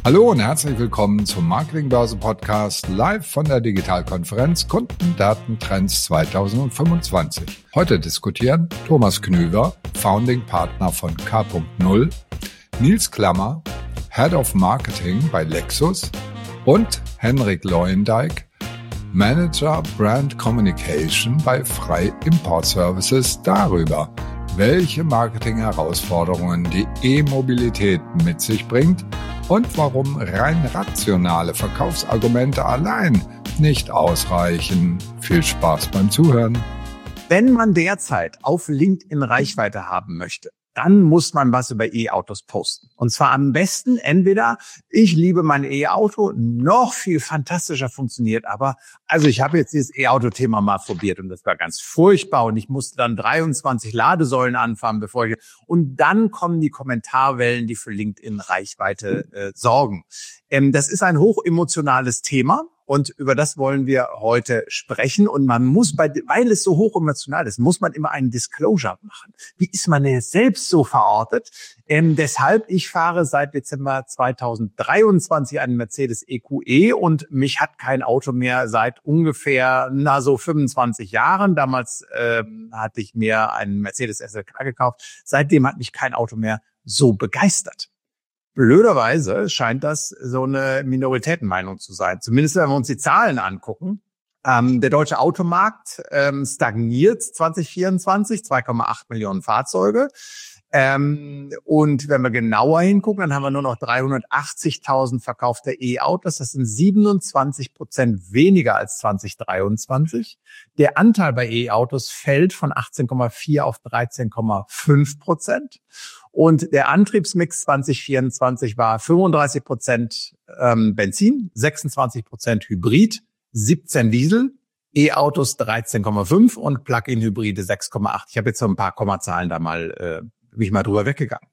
Hallo und herzlich willkommen zum Marketingbörse-Podcast live von der Digitalkonferenz Kundendatentrends 2025. Heute diskutieren Thomas Knüver, Founding Partner von K.0, Nils Klammer, Head of Marketing bei Lexus und Henrik Leuendijk, Manager Brand Communication bei Frei Import Services darüber, welche Marketing-Herausforderungen die E-Mobilität mit sich bringt und warum rein rationale Verkaufsargumente allein nicht ausreichen. Viel Spaß beim Zuhören. Wenn man derzeit auf LinkedIn Reichweite haben möchte, dann muss man was über E-Autos posten. Und zwar am besten entweder, ich liebe mein E-Auto, noch viel fantastischer funktioniert, aber also ich habe jetzt dieses E-Auto-Thema mal probiert und das war ganz furchtbar und ich musste dann 23 Ladesäulen anfahren, und dann kommen die Kommentarwellen, die für LinkedIn Reichweite sorgen. Das ist ein hochemotionales Thema. Und über das wollen wir heute sprechen. Und man muss, weil es so hoch emotional ist, muss man immer einen Disclosure machen. Wie ist man denn selbst so verortet? Deshalb, ich fahre seit Dezember 2023 einen Mercedes EQE und mich hat kein Auto mehr seit ungefähr, so 25 Jahren. Damals hatte ich mir einen Mercedes SLK gekauft. Seitdem hat mich kein Auto mehr so begeistert. Blöderweise scheint das so eine Minoritätenmeinung zu sein. Zumindest wenn wir uns die Zahlen angucken. Der deutsche Automarkt stagniert 2024, 2,8 Millionen Fahrzeuge. Und wenn wir genauer hingucken, dann haben wir nur noch 380.000 verkaufte E-Autos. Das sind 27% weniger als 2023. Der Anteil bei E-Autos fällt von 18,4 auf 13,5%. Und der Antriebsmix 2024 war 35% Benzin, 26% Hybrid, 17 Diesel, E-Autos 13,5 und Plug-in-Hybride 6,8. Ich habe jetzt so ein paar Kommazahlen da mal, bin ich mal drüber weggegangen.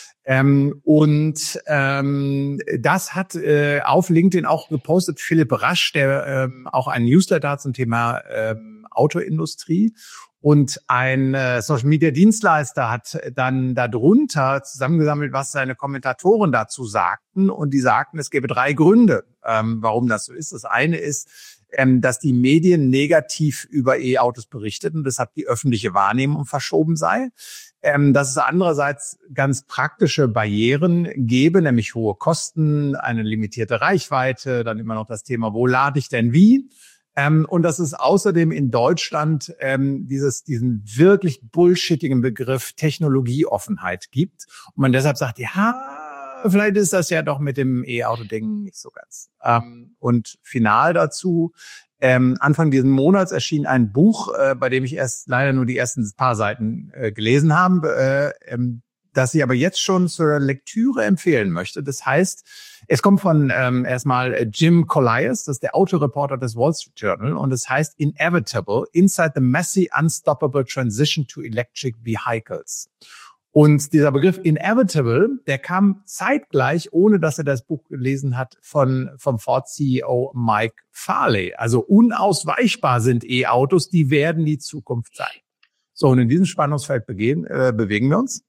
Das hat auf LinkedIn auch gepostet Philipp Rasch, der auch einen Newsletter hat zum Thema Autoindustrie. Und ein Social-Media-Dienstleister hat dann darunter zusammengesammelt, was seine Kommentatoren dazu sagten. Und die sagten, es gäbe 3 Gründe, warum das so ist. Das eine ist, dass die Medien negativ über E-Autos berichteten und deshalb die öffentliche Wahrnehmung verschoben sei. Dass es andererseits ganz praktische Barrieren gäbe, nämlich hohe Kosten, eine limitierte Reichweite, dann immer noch das Thema, wo lade ich denn wie? Und dass es außerdem in Deutschland diesen wirklich bullshittigen Begriff Technologieoffenheit gibt. Und man deshalb sagt, ja, vielleicht ist das ja doch mit dem E-Auto-Ding nicht so ganz. Und final dazu, Anfang diesen Monats erschien ein Buch, bei dem ich erst leider nur die ersten paar Seiten gelesen habe, das ich aber jetzt schon zur Lektüre empfehlen möchte. Das heißt, es kommt von erstmal Jim Colliers, das ist der Autoreporter des Wall Street Journal, und es heißt Inevitable, Inside the Messy, Unstoppable Transition to Electric Vehicles. Und dieser Begriff Inevitable, der kam zeitgleich, ohne dass er das Buch gelesen hat, vom Ford-CEO Mike Farley. Also unausweichbar sind E-Autos, die werden die Zukunft sein. So, und in diesem Spannungsfeld bewegen wir uns.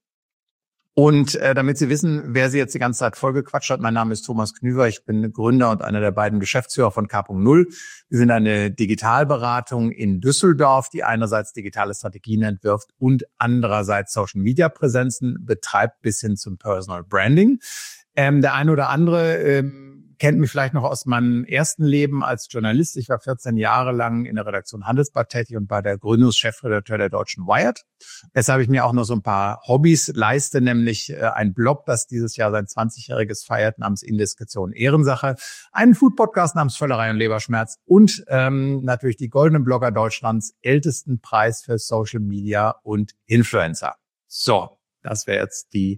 Und damit Sie wissen, wer Sie jetzt die ganze Zeit vollgequatscht hat, mein Name ist Thomas Knüver, ich bin Gründer und einer der beiden Geschäftsführer von K.0. Wir sind eine Digitalberatung in Düsseldorf, die einerseits digitale Strategien entwirft und andererseits Social-Media-Präsenzen betreibt bis hin zum Personal Branding. Der eine oder andere kennt mich vielleicht noch aus meinem ersten Leben als Journalist. Ich war 14 Jahre lang in der Redaktion Handelsblatt tätig und war der Gründungschefredakteur der Deutschen Wired. Jetzt habe ich mir auch noch so ein paar Hobbys leiste, nämlich ein Blog, das dieses Jahr sein 20-jähriges feiert, namens Indiskretion Ehrensache, einen Food-Podcast namens Völlerei und Leberschmerz und natürlich die goldenen Blogger Deutschlands, ältesten Preis für Social Media und Influencer. So, das wäre jetzt die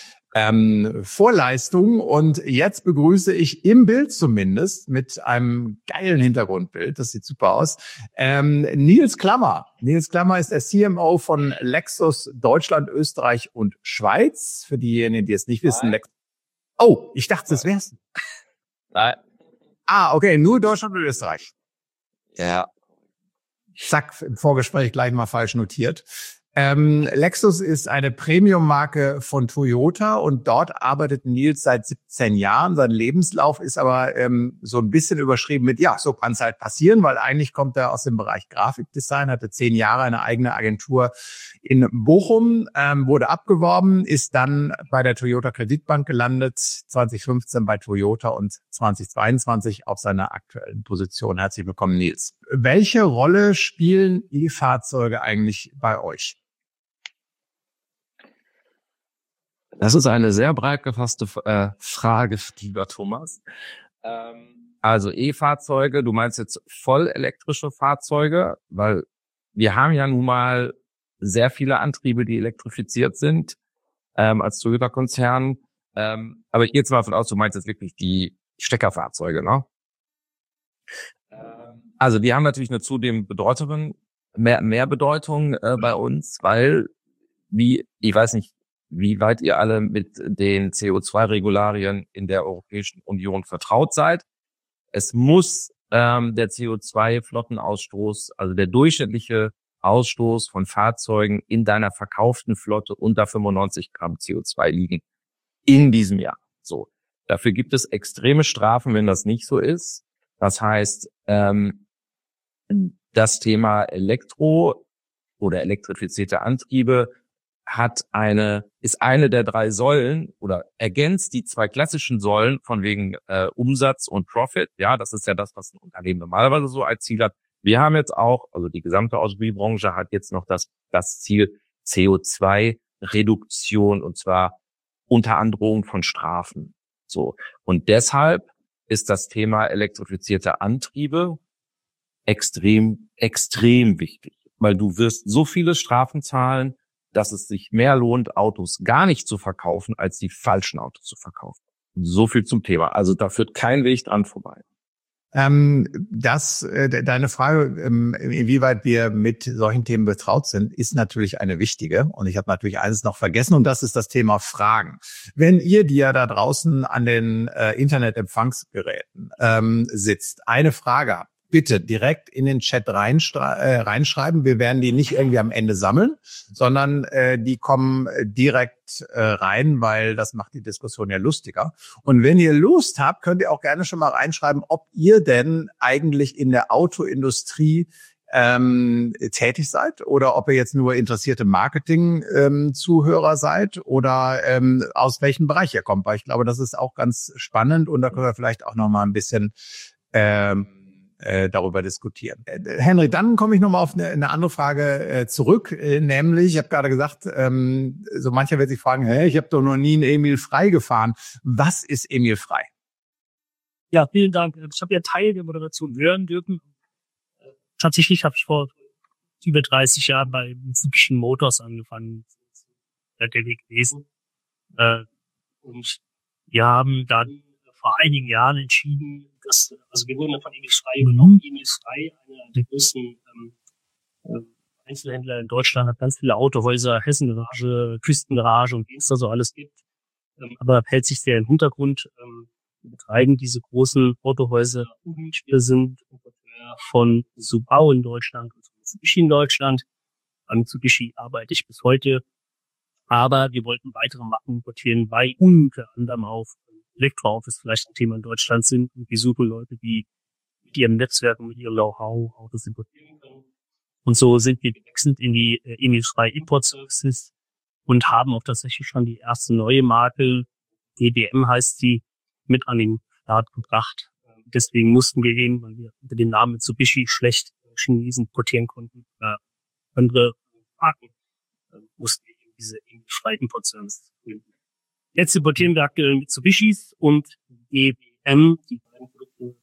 Vorleistung, und jetzt begrüße ich im Bild zumindest mit einem geilen Hintergrundbild, das sieht super aus, Nils Klammer. Nils Klammer ist der CMO von Lexus Deutschland, Österreich und Schweiz. Für diejenigen, die es nicht wissen. Oh, ich dachte, das wär's. Nein. Okay, nur Deutschland und Österreich. Ja. Zack, im Vorgespräch gleich mal falsch notiert. Lexus ist eine Premium-Marke von Toyota und dort arbeitet Nils seit 17 Jahren. Sein Lebenslauf ist aber so ein bisschen überschrieben mit, ja, so kann es halt passieren, weil eigentlich kommt er aus dem Bereich Grafikdesign, hatte 10 Jahre eine eigene Agentur in Bochum, wurde abgeworben, ist dann bei der Toyota Kreditbank gelandet, 2015 bei Toyota und 2022 auf seiner aktuellen Position. Herzlich willkommen, Nils. Welche Rolle spielen E-Fahrzeuge eigentlich bei euch? Das ist eine sehr breit gefasste Frage, lieber Thomas. Also E-Fahrzeuge, du meinst jetzt voll elektrische Fahrzeuge, weil wir haben ja nun mal sehr viele Antriebe, die elektrifiziert sind als Toyota-Konzern. Aber ich gehe jetzt mal davon aus, du meinst jetzt wirklich die Steckerfahrzeuge, ne? Also die haben natürlich eine zudem mehr Bedeutung bei uns, weil ich weiß nicht, wie weit ihr alle mit den CO2-Regularien in der Europäischen Union vertraut seid. Es muss der CO2-Flottenausstoß, also der durchschnittliche Ausstoß von Fahrzeugen in deiner verkauften Flotte unter 95 Gramm CO2 liegen in diesem Jahr. So, dafür gibt es extreme Strafen, wenn das nicht so ist. Das heißt, das Thema Elektro- oder elektrifizierte Antriebe ist eine der 3 Säulen oder ergänzt die 2 klassischen Säulen von wegen Umsatz und Profit. Ja, das ist ja das, was ein Unternehmen normalerweise so als Ziel hat. Wir haben jetzt auch, also die gesamte Automobilbranche hat jetzt noch das Ziel CO2-Reduktion und zwar unter Androhung von Strafen. So. Und deshalb ist das Thema elektrifizierte Antriebe extrem, extrem wichtig, weil du wirst so viele Strafen zahlen, dass es sich mehr lohnt, Autos gar nicht zu verkaufen, als die falschen Autos zu verkaufen. So viel zum Thema. Also da führt kein Weg dran vorbei. Deine Frage, inwieweit wir mit solchen Themen betraut sind, ist natürlich eine wichtige. Und ich habe natürlich eines noch vergessen, und das ist das Thema Fragen. Wenn ihr, die ja da draußen an den Internetempfangsgeräten sitzt, eine Frage habt, bitte direkt in den Chat reinschreiben. Wir werden die nicht irgendwie am Ende sammeln, sondern die kommen direkt rein, weil das macht die Diskussion ja lustiger. Und wenn ihr Lust habt, könnt ihr auch gerne schon mal reinschreiben, ob ihr denn eigentlich in der Autoindustrie tätig seid oder ob ihr jetzt nur interessierte Marketing-Zuhörer seid oder aus welchem Bereich ihr kommt. Weil ich glaube, das ist auch ganz spannend und da können wir vielleicht auch noch mal ein bisschen darüber diskutieren. Henry, dann komme ich nochmal auf eine andere Frage zurück, nämlich, ich habe gerade gesagt, so mancher wird sich fragen, ich habe doch noch nie einen Emil Frey gefahren. Was ist Emil Frey? Ja, vielen Dank. Ich habe ja Teil der Moderation hören dürfen. Tatsächlich habe ich vor über 30 Jahren bei Mitsubishi Motors angefangen, der Weg gewesen. Und wir haben dann vor einigen Jahren entschieden, also wir wurden dann von Emil Frey übernommen. Emil Frey, einer der größten Einzelhändler in Deutschland, hat ganz viele Autohäuser, Hessengarage, Küstengarage und wie es da so alles gibt. Aber hält sich sehr im Hintergrund. Wir betreiben diese großen Autohäuser und wir sind Importeur von Subaru in Deutschland und Mitsubishi in Deutschland. An Mitsubishi arbeite ich bis heute. Aber wir wollten weitere Marken importieren, weil unter anderem auf Elektroautos vielleicht ein Thema in Deutschland sind und wir suchen Leute, die mit ihrem Netzwerk und mit ihrem Know-how Autos importieren können. Und so sind wir gewechselt in die Emil Frey Import Services und haben auch tatsächlich schon die erste neue Marke, DBM heißt sie, mit an den Start gebracht. Deswegen mussten wir eben, weil wir unter dem Namen Mitsubishi schlecht Chinesen importieren konnten, andere Marken, mussten wir eben diese Emil Frey Import Services gründen. Jetzt importieren wir aktuell Mitsubishis und DBM, die beiden Produkte,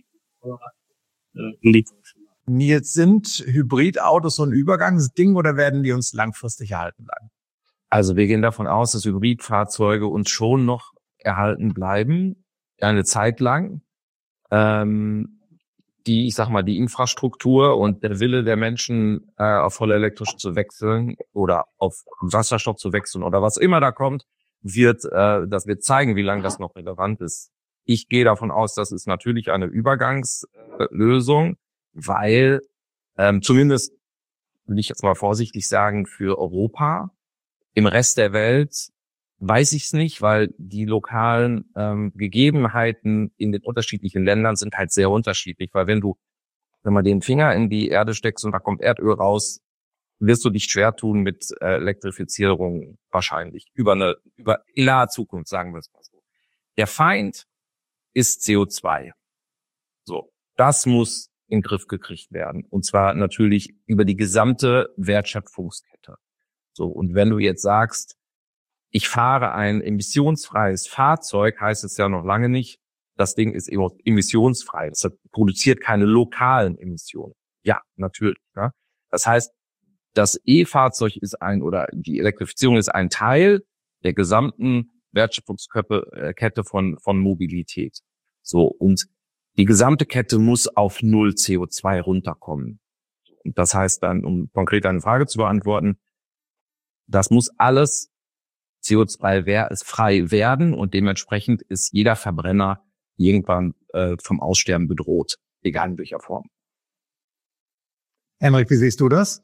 in die deutschen Markt. Jetzt sind Hybridautos so ein Übergangsding oder werden die uns langfristig erhalten bleiben? Also wir gehen davon aus, dass Hybridfahrzeuge uns schon noch erhalten bleiben, eine Zeit lang. Die Infrastruktur und der Wille der Menschen, auf voll elektrisch zu wechseln oder auf Wasserstoff zu wechseln oder was immer da kommt, das wird zeigen, wie lange das noch relevant ist. Ich gehe davon aus, das ist natürlich eine Übergangslösung, weil zumindest will ich jetzt mal vorsichtig sagen, für Europa. Im Rest der Welt weiß ich es nicht, weil die lokalen Gegebenheiten in den unterschiedlichen Ländern sind halt sehr unterschiedlich. Weil wenn man den Finger in die Erde steckst und da kommt Erdöl raus, wirst du dich schwer tun mit Elektrifizierung wahrscheinlich. Über in naher Zukunft, sagen wir es mal so. Der Feind ist CO2. So, das muss in den Griff gekriegt werden. Und zwar natürlich über die gesamte Wertschöpfungskette. So, und wenn du jetzt sagst, ich fahre ein emissionsfreies Fahrzeug, heißt es ja noch lange nicht, das Ding ist emissionsfrei. Das produziert keine lokalen Emissionen. Ja, natürlich. Ja. Das heißt, das E-Fahrzeug ist die Elektrifizierung ist ein Teil der gesamten Wertschöpfungskette von Mobilität. So, und die gesamte Kette muss auf 0 CO2 runterkommen. Und das heißt dann, um konkret eine Frage zu beantworten, das muss alles CO2-frei werden und dementsprechend ist jeder Verbrenner irgendwann vom Aussterben bedroht, egal in welcher Form. Henrik, wie siehst du das?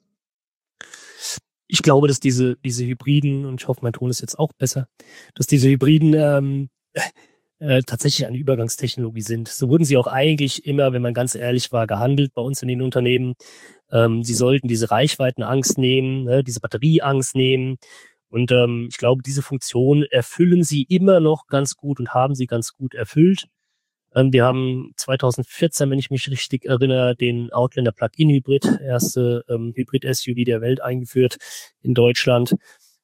Ich glaube, dass diese Hybriden, und ich hoffe, mein Ton ist jetzt auch besser, dass diese Hybriden tatsächlich eine Übergangstechnologie sind. So wurden sie auch eigentlich immer, wenn man ganz ehrlich war, gehandelt bei uns in den Unternehmen. Sie sollten diese Reichweitenangst nehmen, diese Batterieangst nehmen. Und ich glaube, diese Funktion erfüllen sie immer noch ganz gut und haben sie ganz gut erfüllt. Wir haben 2014, wenn ich mich richtig erinnere, den Outlander Plug-in-Hybrid, erste Hybrid-SUV der Welt eingeführt in Deutschland.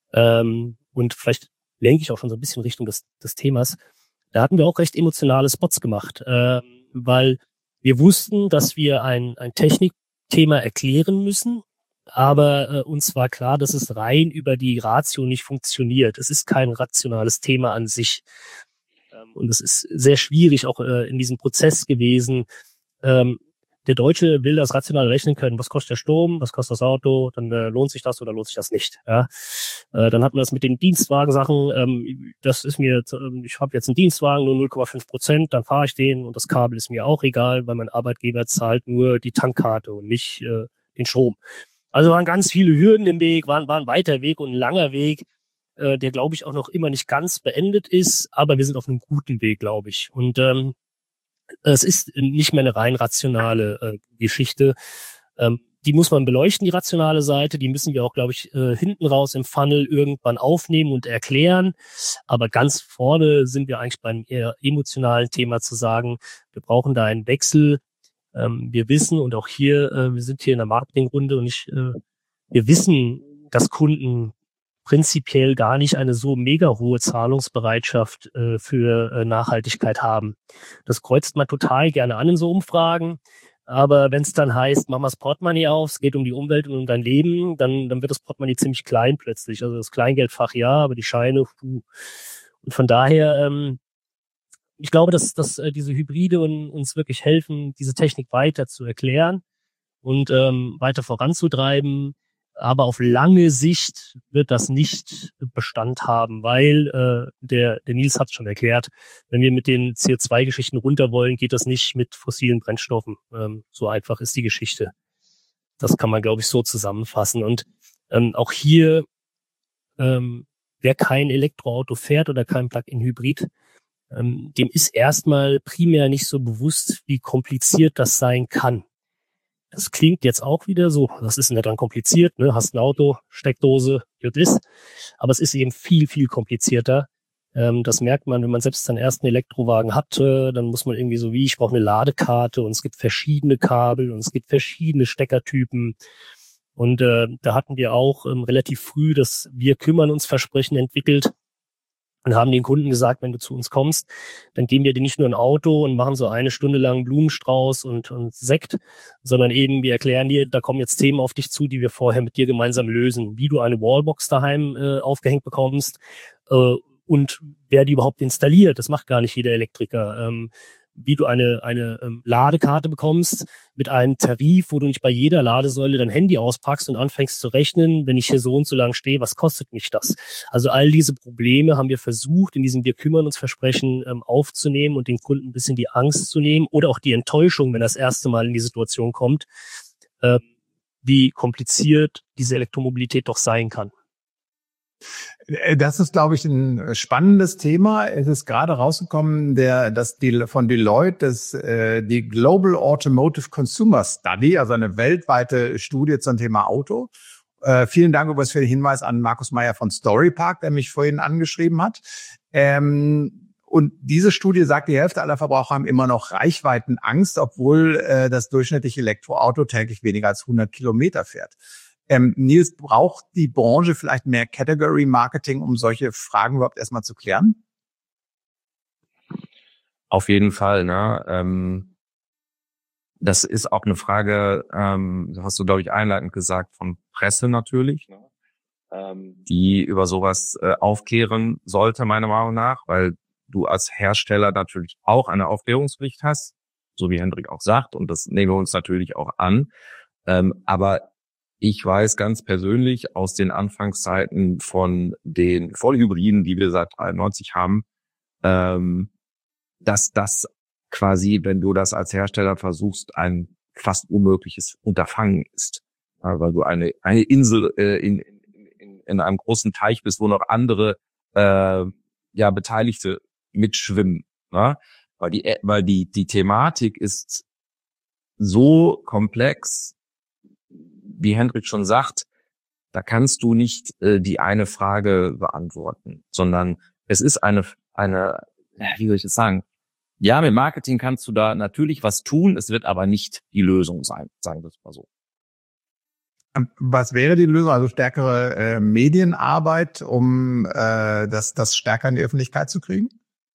Und vielleicht lenke ich auch schon so ein bisschen Richtung des Themas. Da hatten wir auch recht emotionale Spots gemacht, weil wir wussten, dass wir ein Technikthema erklären müssen, aber uns war klar, dass es rein über die Ratio nicht funktioniert. Es ist kein rationales Thema an sich. Und es ist sehr schwierig auch in diesem Prozess gewesen. Der Deutsche will das rational rechnen können. Was kostet der Strom? Was kostet das Auto? Dann lohnt sich das oder lohnt sich das nicht? Ja? Dann hat man das mit den Dienstwagensachen. Das ist mir, ich habe jetzt einen Dienstwagen, nur 0,5%, dann fahre ich den und das Kabel ist mir auch egal, weil mein Arbeitgeber zahlt nur die Tankkarte und nicht den Strom. Also waren ganz viele Hürden im Weg, war ein weiter Weg und ein langer Weg, der, glaube ich, auch noch immer nicht ganz beendet ist, aber wir sind auf einem guten Weg, glaube ich. Und es ist nicht mehr eine rein rationale Geschichte. Die muss man beleuchten, die rationale Seite. Die müssen wir auch, glaube ich, hinten raus im Funnel irgendwann aufnehmen und erklären. Aber ganz vorne sind wir eigentlich beim eher emotionalen Thema zu sagen, wir brauchen da einen Wechsel. Wir wissen, und auch hier, wir sind hier in der Marketingrunde und wir wissen, dass Kunden prinzipiell gar nicht eine so mega hohe Zahlungsbereitschaft für Nachhaltigkeit haben. Das kreuzt man total gerne an in so Umfragen. Aber wenn es dann heißt, mach mal das Portemonnaie auf, es geht um die Umwelt und um dein Leben, dann wird das Portemonnaie ziemlich klein plötzlich. Also das Kleingeldfach ja, aber die Scheine, puh. Und von daher, ich glaube, dass diese Hybride uns wirklich helfen, diese Technik weiter zu erklären und weiter voranzutreiben. Aber auf lange Sicht wird das nicht Bestand haben, weil der Nils hat es schon erklärt, wenn wir mit den CO2-Geschichten runter wollen, geht das nicht mit fossilen Brennstoffen. So einfach ist die Geschichte. Das kann man, glaube ich, so zusammenfassen. Und auch hier, wer kein Elektroauto fährt oder kein Plug-in-Hybrid, dem ist erstmal primär nicht so bewusst, wie kompliziert das sein kann. Das klingt jetzt auch wieder so, das ist nicht dann kompliziert, ne? Hast ein Auto, Steckdose, gut ist. Aber es ist eben viel, viel komplizierter. Das merkt man, wenn man selbst seinen ersten Elektrowagen hat, dann muss man irgendwie so ich brauche eine Ladekarte und es gibt verschiedene Kabel und es gibt verschiedene Steckertypen. Und da hatten wir auch relativ früh das Wir kümmern uns Versprechen entwickelt. Und haben den Kunden gesagt, wenn du zu uns kommst, dann geben wir dir nicht nur ein Auto und machen so eine Stunde lang Blumenstrauß und Sekt, sondern eben wir erklären dir, da kommen jetzt Themen auf dich zu, die wir vorher mit dir gemeinsam lösen. Wie du eine Wallbox daheim aufgehängt bekommst und wer die überhaupt installiert. Das macht gar nicht jeder Elektriker. Wie du eine Ladekarte bekommst mit einem Tarif, wo du nicht bei jeder Ladesäule dein Handy auspackst und anfängst zu rechnen, wenn ich hier so und so lang stehe, was kostet mich das? Also all diese Probleme haben wir versucht, in diesem Wir kümmern uns Versprechen aufzunehmen und den Kunden ein bisschen die Angst zu nehmen oder auch die Enttäuschung, wenn er das erste Mal in die Situation kommt. wie kompliziert diese Elektromobilität doch sein kann. Das ist, glaube ich, ein spannendes Thema. Es ist gerade rausgekommen, von Deloitte, die Global Automotive Consumer Study, also eine weltweite Studie zum Thema Auto. Vielen Dank übrigens für den Hinweis an Markus Meyer von Storypark, der mich vorhin angeschrieben hat. Und diese Studie sagt, die Hälfte aller Verbraucher haben immer noch Reichweitenangst, obwohl das durchschnittliche Elektroauto täglich weniger als 100 Kilometer fährt. Nils, braucht die Branche vielleicht mehr Category Marketing, um solche Fragen überhaupt erstmal zu klären? Auf jeden Fall, ne? Das ist auch eine Frage, hast du, glaube ich, einleitend gesagt, von Presse natürlich, ne? Die über sowas aufklären sollte, meiner Meinung nach, weil du als Hersteller natürlich auch eine Aufklärungspflicht hast, so wie Hendrik auch sagt, und das nehmen wir uns natürlich auch an. Aber ich weiß ganz persönlich aus den Anfangszeiten von den Vollhybriden, die wir seit 93 haben, dass das quasi, wenn du das als Hersteller versuchst, ein fast unmögliches Unterfangen ist. Weil du eine Insel in einem großen Teich bist, wo noch andere Beteiligte mitschwimmen. Ne? Weil die Thematik ist so komplex, wie Hendrik schon sagt, da kannst du nicht die eine Frage beantworten, sondern es ist eine, wie soll ich das sagen? Ja, mit Marketing kannst du da natürlich was tun, es wird aber nicht die Lösung sein, sagen wir es mal so. Was wäre die Lösung? Also stärkere Medienarbeit, um das stärker in die Öffentlichkeit zu kriegen?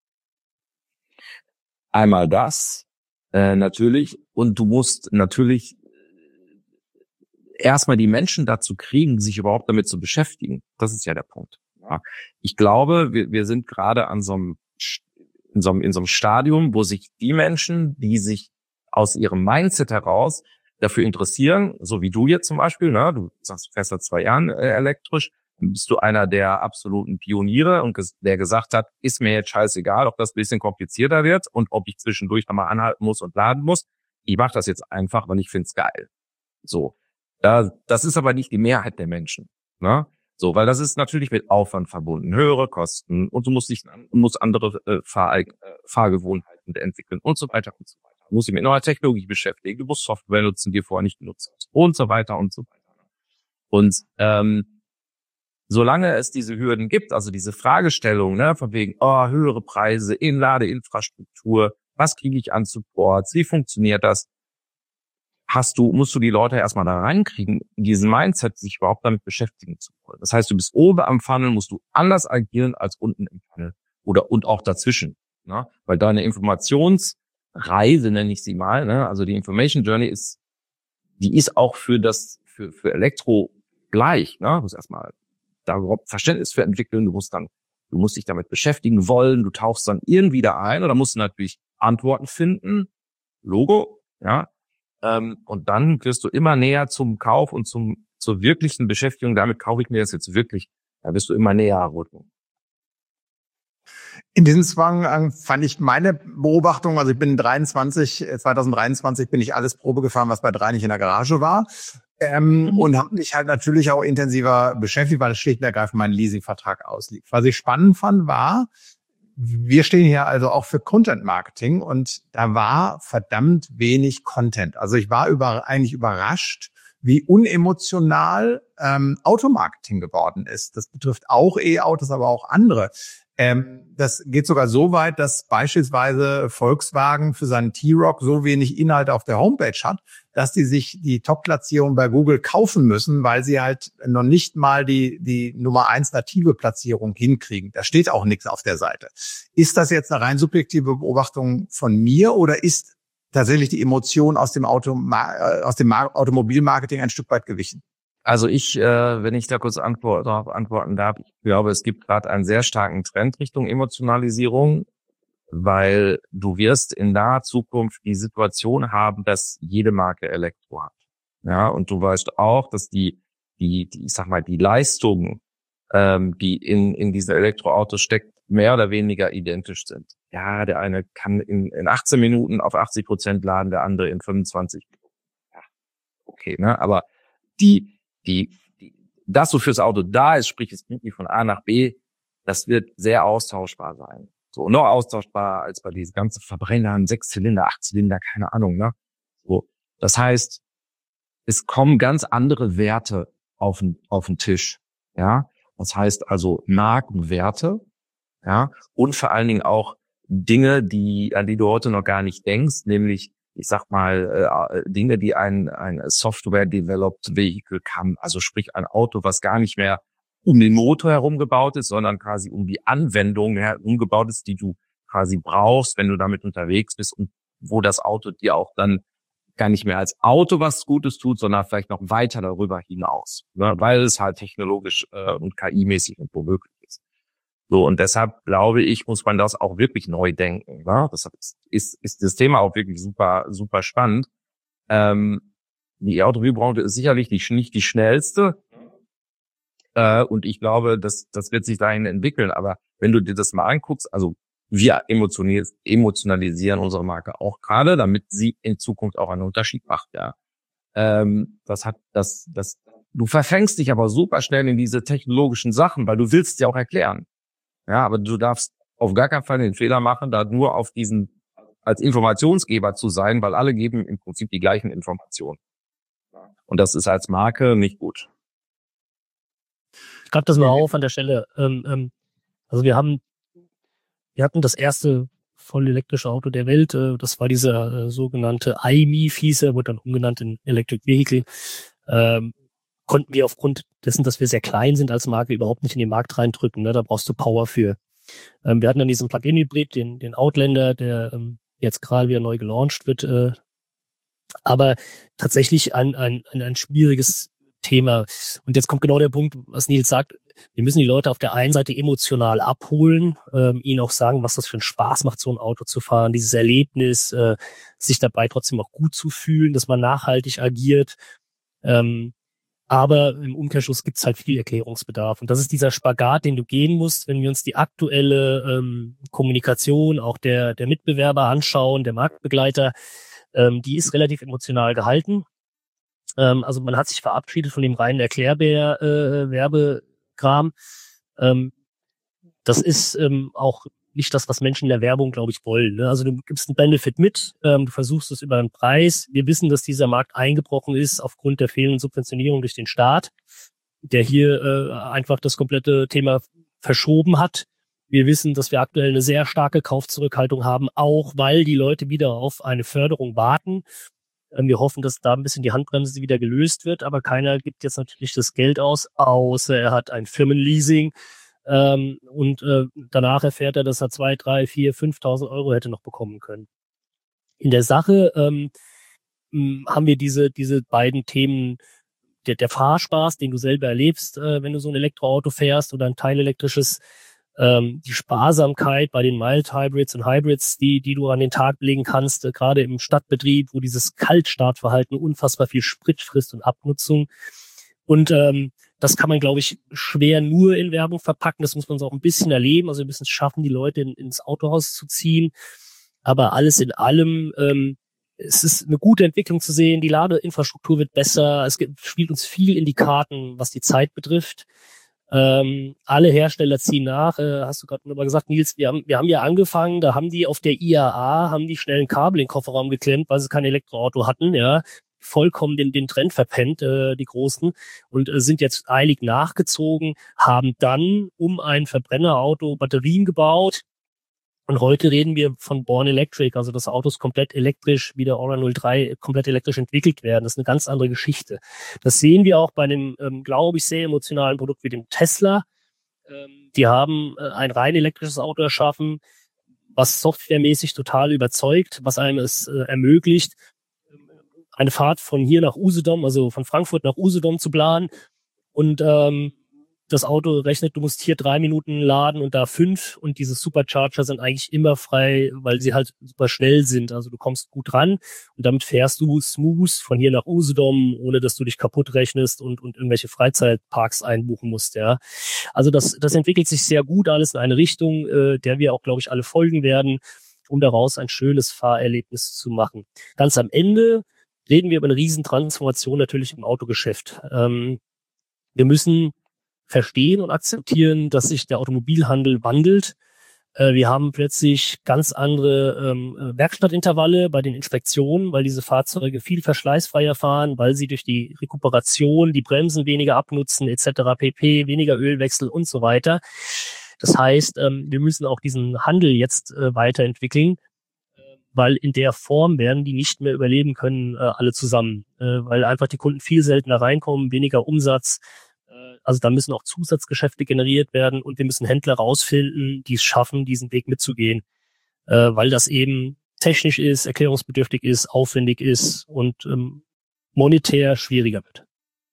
Einmal das, natürlich, und du musst natürlich erstmal die Menschen dazu kriegen, sich überhaupt damit zu beschäftigen. Das ist ja der Punkt. Ja. Ich glaube, wir sind gerade an in so einem Stadium, wo sich die Menschen, die sich aus ihrem Mindset heraus dafür interessieren, so wie du jetzt zum Beispiel, ne, du sagst, du fährst seit 2 Jahren elektrisch, dann bist du einer der absoluten Pioniere und der gesagt hat, ist mir jetzt scheißegal, ob das ein bisschen komplizierter wird und ob ich zwischendurch nochmal anhalten muss und laden muss. Ich mache das jetzt einfach, weil ich find's geil. So. Das ist aber nicht die Mehrheit der Menschen, ne? So, weil das ist natürlich mit Aufwand verbunden, höhere Kosten und du musst andere Fahrgewohnheiten entwickeln und so weiter und so weiter. Du musst dich mit neuer Technologie beschäftigen, du musst Software nutzen, die du vorher nicht genutzt hast und so weiter und so weiter. Und solange es diese Hürden gibt, also diese Fragestellung, ne, von wegen höhere Preise in Ladeinfrastruktur, was kriege ich an Supports, wie funktioniert das? Musst du die Leute erstmal da reinkriegen, diesen Mindset, sich überhaupt damit beschäftigen zu wollen. Das heißt, du bist oben am Funnel, musst du anders agieren als unten im Funnel und auch dazwischen, ne? Weil deine Informationsreise, nenne ich sie mal, ne? Also die Information Journey ist auch für Elektro gleich, ne? Du musst erstmal da überhaupt Verständnis für entwickeln, du musst dich damit beschäftigen wollen, du tauchst dann irgendwie da ein oder musst du natürlich Antworten finden, Logo, ja. Und dann wirst du immer näher zum Kauf und zur wirklichen Beschäftigung. Damit kaufe ich mir das jetzt wirklich. Da wirst du immer näher rücken. In diesem Zwang fand ich meine Beobachtung, also ich bin 2023 bin ich alles Probe gefahren, was bei 3 nicht in der Garage war. Und habe mich halt natürlich auch intensiver beschäftigt, weil es schlicht und ergreifend mein Leasingvertrag auslief. Was ich spannend fand, war, wir stehen hier also auch für Content Marketing und da war verdammt wenig Content. Also ich war eigentlich überrascht, wie unemotional Automarketing geworden ist. Das betrifft auch E-Autos, aber auch andere. Das geht sogar so weit, dass beispielsweise Volkswagen für seinen T-Roc so wenig Inhalte auf der Homepage hat, dass die sich die Top-Platzierung bei Google kaufen müssen, weil sie halt noch nicht mal die Nummer 1 native Platzierung hinkriegen. Da steht auch nichts auf der Seite. Ist das jetzt eine rein subjektive Beobachtung von mir oder ist tatsächlich die Emotion aus dem Automobilmarketing ein Stück weit gewichen? Also wenn ich da kurz darauf antworten darf, ich glaube, es gibt gerade einen sehr starken Trend Richtung Emotionalisierung, weil du wirst in naher Zukunft die Situation haben, dass jede Marke Elektro hat. Ja, und du weißt auch, dass die Leistungen, die in diesen Elektroautos steckt, mehr oder weniger identisch sind. Ja, der eine kann in 18 Minuten auf 80% laden, der andere in 25. Ja, okay, ne, aber das, wofür das Auto da ist, sprich, es bringt mich von A nach B, das wird sehr austauschbar sein. So, noch austauschbar als bei diesen ganzen Verbrennern, 6-Zylinder, 8-Zylinder, keine Ahnung, ne? So. Das heißt, es kommen ganz andere Werte auf den Tisch, ja? Das heißt also Markenwerte, ja? Und vor allen Dingen auch Dinge, an die du heute noch gar nicht denkst, nämlich, ich sag mal, Dinge, die ein Software-Developed Vehicle kann, also sprich ein Auto, was gar nicht mehr um den Motor herum gebaut ist, sondern quasi um die Anwendung herum gebaut ist, die du quasi brauchst, wenn du damit unterwegs bist und wo das Auto dir auch dann gar nicht mehr als Auto was Gutes tut, sondern vielleicht noch weiter darüber hinaus, ne? Weil es halt technologisch und KI-mäßig und womöglich ist. So, und deshalb glaube ich, muss man das auch wirklich neu denken. Ne? Deshalb ist das Thema auch wirklich super, super spannend. Die Automobilbranche ist sicherlich nicht die schnellste. Und ich glaube, das wird sich dahin entwickeln. Aber wenn du dir das mal anguckst, also wir emotionalisieren unsere Marke auch gerade, damit sie in Zukunft auch einen Unterschied macht, ja. Du verfängst dich aber super schnell in diese technologischen Sachen, weil du willst ja auch erklären. Ja, aber du darfst auf gar keinen Fall den Fehler machen, da nur auf diesen, als Informationsgeber zu sein, weil alle geben im Prinzip die gleichen Informationen. Und das ist als Marke nicht gut. Ich greife das mal auf an der Stelle. Also wir hatten das erste voll elektrische Auto der Welt. Das war dieser sogenannte iMIF, hieß er, wurde dann umgenannt in Electric Vehicle. Konnten wir aufgrund dessen, dass wir sehr klein sind als Marke, überhaupt nicht in den Markt reindrücken. Ne? Da brauchst du Power für. Wir hatten dann diesen Plug-in-Hybrid, den Outlander, der jetzt gerade wieder neu gelauncht wird. Aber tatsächlich ein schwieriges Thema. Und jetzt kommt genau der Punkt, was Nils sagt. Wir müssen die Leute auf der einen Seite emotional abholen, ihnen auch sagen, was das für einen Spaß macht, so ein Auto zu fahren, dieses Erlebnis, sich dabei trotzdem auch gut zu fühlen, dass man nachhaltig agiert. Aber im Umkehrschluss gibt es halt viel Erklärungsbedarf. Und das ist dieser Spagat, den du gehen musst, wenn wir uns die aktuelle Kommunikation auch der Mitbewerber anschauen, der Marktbegleiter, die ist relativ emotional gehalten. Also man hat sich verabschiedet von dem reinen Erklärbär-Werbekram. Das ist auch nicht das, was Menschen in der Werbung, glaube ich, wollen. Ne? Also du gibst einen Benefit mit, du versuchst es über einen Preis. Wir wissen, dass dieser Markt eingebrochen ist aufgrund der fehlenden Subventionierung durch den Staat, der hier einfach das komplette Thema verschoben hat. Wir wissen, dass wir aktuell eine sehr starke Kaufzurückhaltung haben, auch weil die Leute wieder auf eine Förderung warten. Wir hoffen, dass da ein bisschen die Handbremse wieder gelöst wird, aber keiner gibt jetzt natürlich das Geld aus, außer er hat ein Firmenleasing. Und danach erfährt er, dass er 2, 3, 4, 5.000 Euro hätte noch bekommen können. In der Sache haben wir diese beiden Themen, der Fahrspaß, den du selber erlebst, wenn du so ein Elektroauto fährst oder ein teilelektrisches, die Sparsamkeit bei den Mild Hybrids und Hybrids, die du an den Tag legen kannst, gerade im Stadtbetrieb, wo dieses Kaltstartverhalten unfassbar viel Sprit frisst und Abnutzung. Und das kann man, glaube ich, schwer nur in Werbung verpacken. Das muss man so auch ein bisschen erleben. Also wir müssen es schaffen, die Leute ins Autohaus zu ziehen. Aber alles in allem, es ist eine gute Entwicklung zu sehen. Die Ladeinfrastruktur wird besser. Spielt uns viel in die Karten, was die Zeit betrifft. Alle Hersteller ziehen nach. Hast du gerade nochmal gesagt, Nils, wir haben ja angefangen, da haben die auf der IAA, schnell ein Kabel in den Kofferraum geklemmt, weil sie kein Elektroauto hatten, ja. Vollkommen den Trend verpennt, die Großen, und sind jetzt eilig nachgezogen, haben dann um ein Verbrennerauto Batterien gebaut. Und heute reden wir von Born Electric, also dass Autos komplett elektrisch, wie der Aura 03, komplett elektrisch entwickelt werden. Das ist eine ganz andere Geschichte. Das sehen wir auch bei einem, glaube ich, sehr emotionalen Produkt wie dem Tesla. Die haben ein rein elektrisches Auto erschaffen, was softwaremäßig total überzeugt, was einem es ermöglicht, eine Fahrt von hier nach Usedom, also von Frankfurt nach Usedom zu planen. Und das Auto rechnet, du musst hier 3 Minuten laden und da 5. Und diese Supercharger sind eigentlich immer frei, weil sie halt super schnell sind. Also du kommst gut ran und damit fährst du smooth von hier nach Usedom, ohne dass du dich kaputt rechnest und irgendwelche Freizeitparks einbuchen musst. Ja, also das entwickelt sich sehr gut alles in eine Richtung, der wir auch, glaube ich, alle folgen werden, um daraus ein schönes Fahrerlebnis zu machen. Ganz am Ende reden wir über eine Riesentransformation natürlich im Autogeschäft. Wir müssen verstehen und akzeptieren, dass sich der Automobilhandel wandelt. Wir haben plötzlich ganz andere Werkstattintervalle bei den Inspektionen, weil diese Fahrzeuge viel verschleißfreier fahren, weil sie durch die Rekuperation die Bremsen weniger abnutzen etc. pp., weniger Ölwechsel und so weiter. Das heißt, wir müssen auch diesen Handel jetzt weiterentwickeln, weil in der Form werden die nicht mehr überleben können, alle zusammen, weil einfach die Kunden viel seltener reinkommen, weniger Umsatz. Also da müssen auch Zusatzgeschäfte generiert werden und wir müssen Händler rausfinden, die es schaffen, diesen Weg mitzugehen, weil das eben technisch ist, erklärungsbedürftig ist, aufwendig ist und monetär schwieriger wird.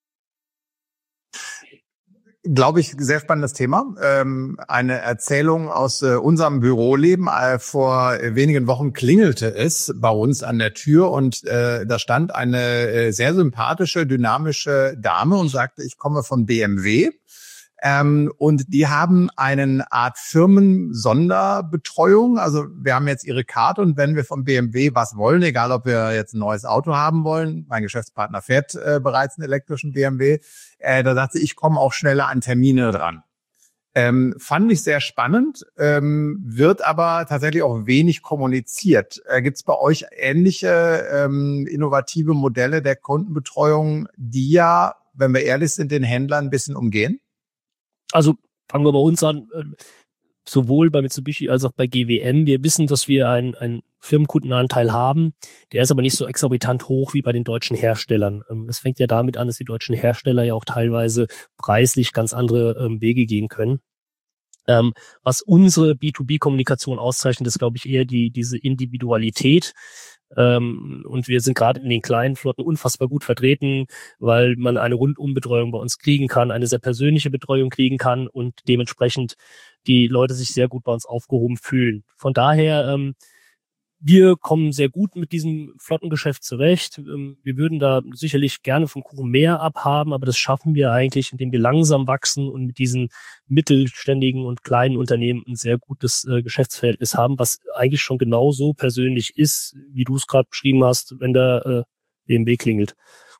Glaube ich, sehr spannendes Thema. Eine Erzählung aus unserem Büroleben. Vor wenigen Wochen klingelte es bei uns an der Tür und da stand eine sehr sympathische, dynamische Dame und sagte, ich komme von BMW. Und die haben eine Art Firmen-Sonderbetreuung. Also wir haben jetzt ihre Karte und wenn wir von BMW was wollen, egal ob wir jetzt ein neues Auto haben wollen, mein Geschäftspartner fährt bereits einen elektrischen BMW, da sagt sie, ich komme auch schneller an Termine dran. Fand ich sehr spannend, wird aber tatsächlich auch wenig kommuniziert. Gibt es bei euch ähnliche innovative Modelle der Kundenbetreuung, die ja, wenn wir ehrlich sind, den Händlern ein bisschen umgehen? Also fangen wir bei uns an, sowohl bei Mitsubishi als auch bei GWM. Wir wissen, dass wir einen Firmenkundenanteil haben. Der ist aber nicht so exorbitant hoch wie bei den deutschen Herstellern. Es fängt ja damit an, dass die deutschen Hersteller ja auch teilweise preislich ganz andere Wege gehen können. Was unsere B2B-Kommunikation auszeichnet, ist, glaube ich, eher diese Individualität. Und wir sind gerade in den kleinen Flotten unfassbar gut vertreten, weil man eine Rundumbetreuung bei uns kriegen kann, eine sehr persönliche Betreuung kriegen kann und dementsprechend die Leute sich sehr gut bei uns aufgehoben fühlen. Von daher, wir kommen sehr gut mit diesem Flottengeschäft zurecht. Wir würden da sicherlich gerne vom Kuchen mehr abhaben, aber das schaffen wir eigentlich, indem wir langsam wachsen und mit diesen mittelständigen und kleinen Unternehmen ein sehr gutes Geschäftsverhältnis haben, was eigentlich schon genauso persönlich ist, wie du es gerade beschrieben hast, wenn der BMW klingelt.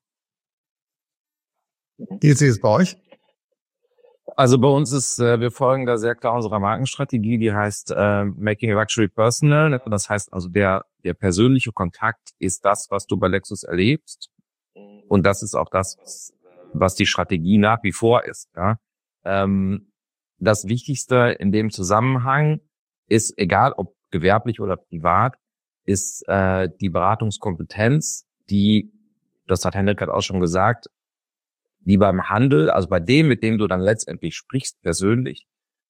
Wie ist es bei euch? Also bei uns ist, wir folgen da sehr klar unserer Markenstrategie, die heißt Making Luxury Personal. Das heißt also, der persönliche Kontakt ist das, was du bei Lexus erlebst. Und das ist auch das, was die Strategie nach wie vor ist. Ja? Das Wichtigste in dem Zusammenhang ist, egal ob gewerblich oder privat, ist die Beratungskompetenz, die, das hat Hendrik gerade auch schon gesagt, die beim Handel, also bei dem, mit dem du dann letztendlich sprichst, persönlich,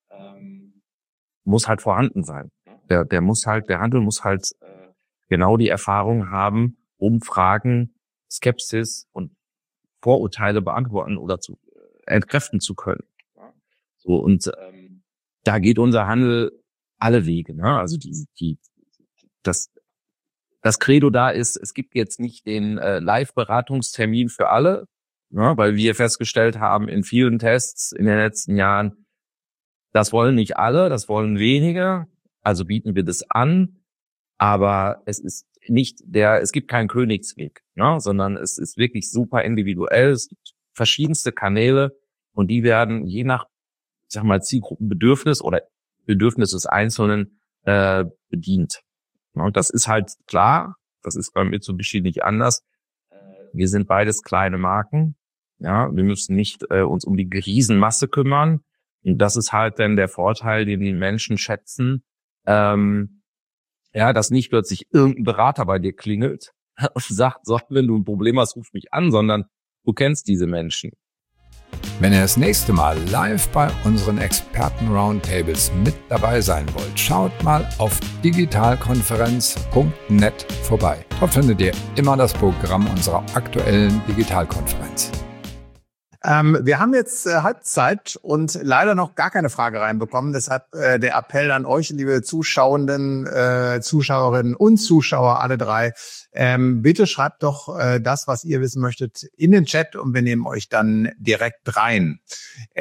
muss halt vorhanden sein. Der Handel muss halt genau die Erfahrung haben, um Fragen, Skepsis und Vorurteile beantworten oder entkräften zu können. So, und da geht unser Handel alle Wege, ne? Also das Credo da ist, es gibt jetzt nicht den Live-Beratungstermin für alle, ja, weil wir festgestellt haben in vielen Tests in den letzten Jahren, das wollen nicht alle, das wollen wenige, also bieten wir das an, aber es gibt keinen Königsweg, ja, sondern es ist wirklich super individuell, es gibt verschiedenste Kanäle und die werden je nach, ich sag mal, Zielgruppenbedürfnis oder Bedürfnis des Einzelnen bedient. Ja, und das ist halt klar, das ist bei Mitsubishi nicht anders. Wir sind beides kleine Marken. Ja, wir müssen nicht uns um die Riesenmasse kümmern. Und das ist halt dann der Vorteil, den die Menschen schätzen. Dass nicht plötzlich irgendein Berater bei dir klingelt und sagt, so, wenn du ein Problem hast, ruf mich an, sondern du kennst diese Menschen. Wenn ihr das nächste Mal live bei unseren Experten-Roundtables mit dabei sein wollt, schaut mal auf digitalkonferenz.net vorbei. Dort findet ihr immer das Programm unserer aktuellen Digitalkonferenz. Wir haben jetzt Halbzeit und leider noch gar keine Frage reinbekommen. Deshalb der Appell an euch, liebe Zuschauenden, Zuschauerinnen und Zuschauer, alle drei. Bitte schreibt doch das, was ihr wissen möchtet, in den Chat und wir nehmen euch dann direkt rein.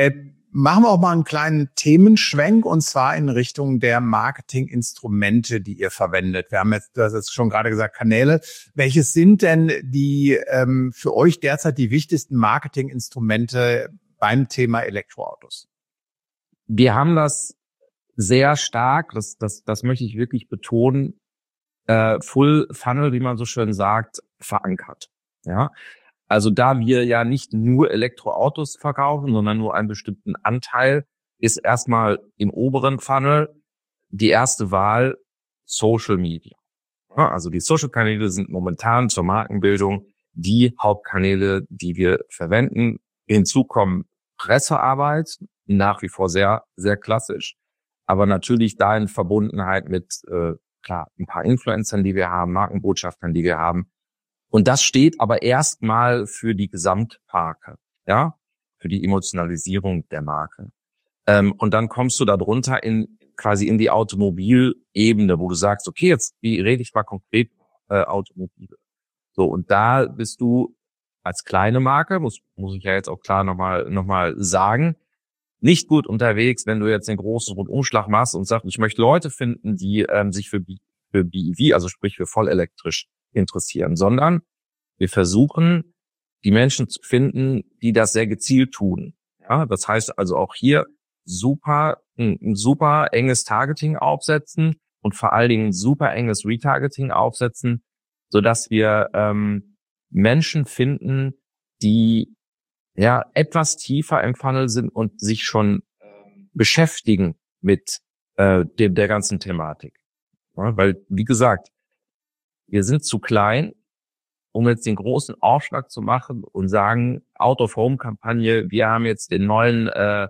Machen wir auch mal einen kleinen Themenschwenk, und zwar in Richtung der Marketinginstrumente, die ihr verwendet. Wir haben jetzt, du hast jetzt schon gerade gesagt, Kanäle. Welches sind denn die für euch derzeit die wichtigsten Marketinginstrumente beim Thema Elektroautos? Wir haben das sehr stark, das möchte ich wirklich betonen, Full Funnel, wie man so schön sagt, verankert. Ja. Also da wir ja nicht nur Elektroautos verkaufen, sondern nur einen bestimmten Anteil, ist erstmal im oberen Funnel die erste Wahl Social Media. Ja, also die Social-Kanäle sind momentan zur Markenbildung die Hauptkanäle, die wir verwenden. Hinzu kommen Pressearbeit, nach wie vor sehr, sehr klassisch, aber natürlich da in Verbundenheit mit, klar, ein paar Influencern, die wir haben, Markenbotschaftern, die wir haben. Und das steht aber erstmal für die Gesamtmarke, ja, für die Emotionalisierung der Marke. Und dann kommst du da drunter quasi in die Automobilebene, wo du sagst, okay, jetzt rede ich mal konkret Automobile. So, und da bist du als kleine Marke, muss ich ja jetzt auch klar nochmal sagen, nicht gut unterwegs, wenn du jetzt den großen Rundumschlag machst und sagst, ich möchte Leute finden, die sich für BEV, also sprich für vollelektrisch, interessieren, sondern wir versuchen, die Menschen zu finden, die das sehr gezielt tun. Ja, das heißt also auch hier ein super enges Targeting aufsetzen und vor allen Dingen ein super enges Retargeting aufsetzen, sodass wir Menschen finden, die ja etwas tiefer im Funnel sind und sich schon beschäftigen mit der ganzen Thematik. Ja, weil, wie gesagt, wir sind zu klein, um jetzt den großen Aufschlag zu machen und sagen, Out-of-Home-Kampagne, wir haben jetzt den neuen,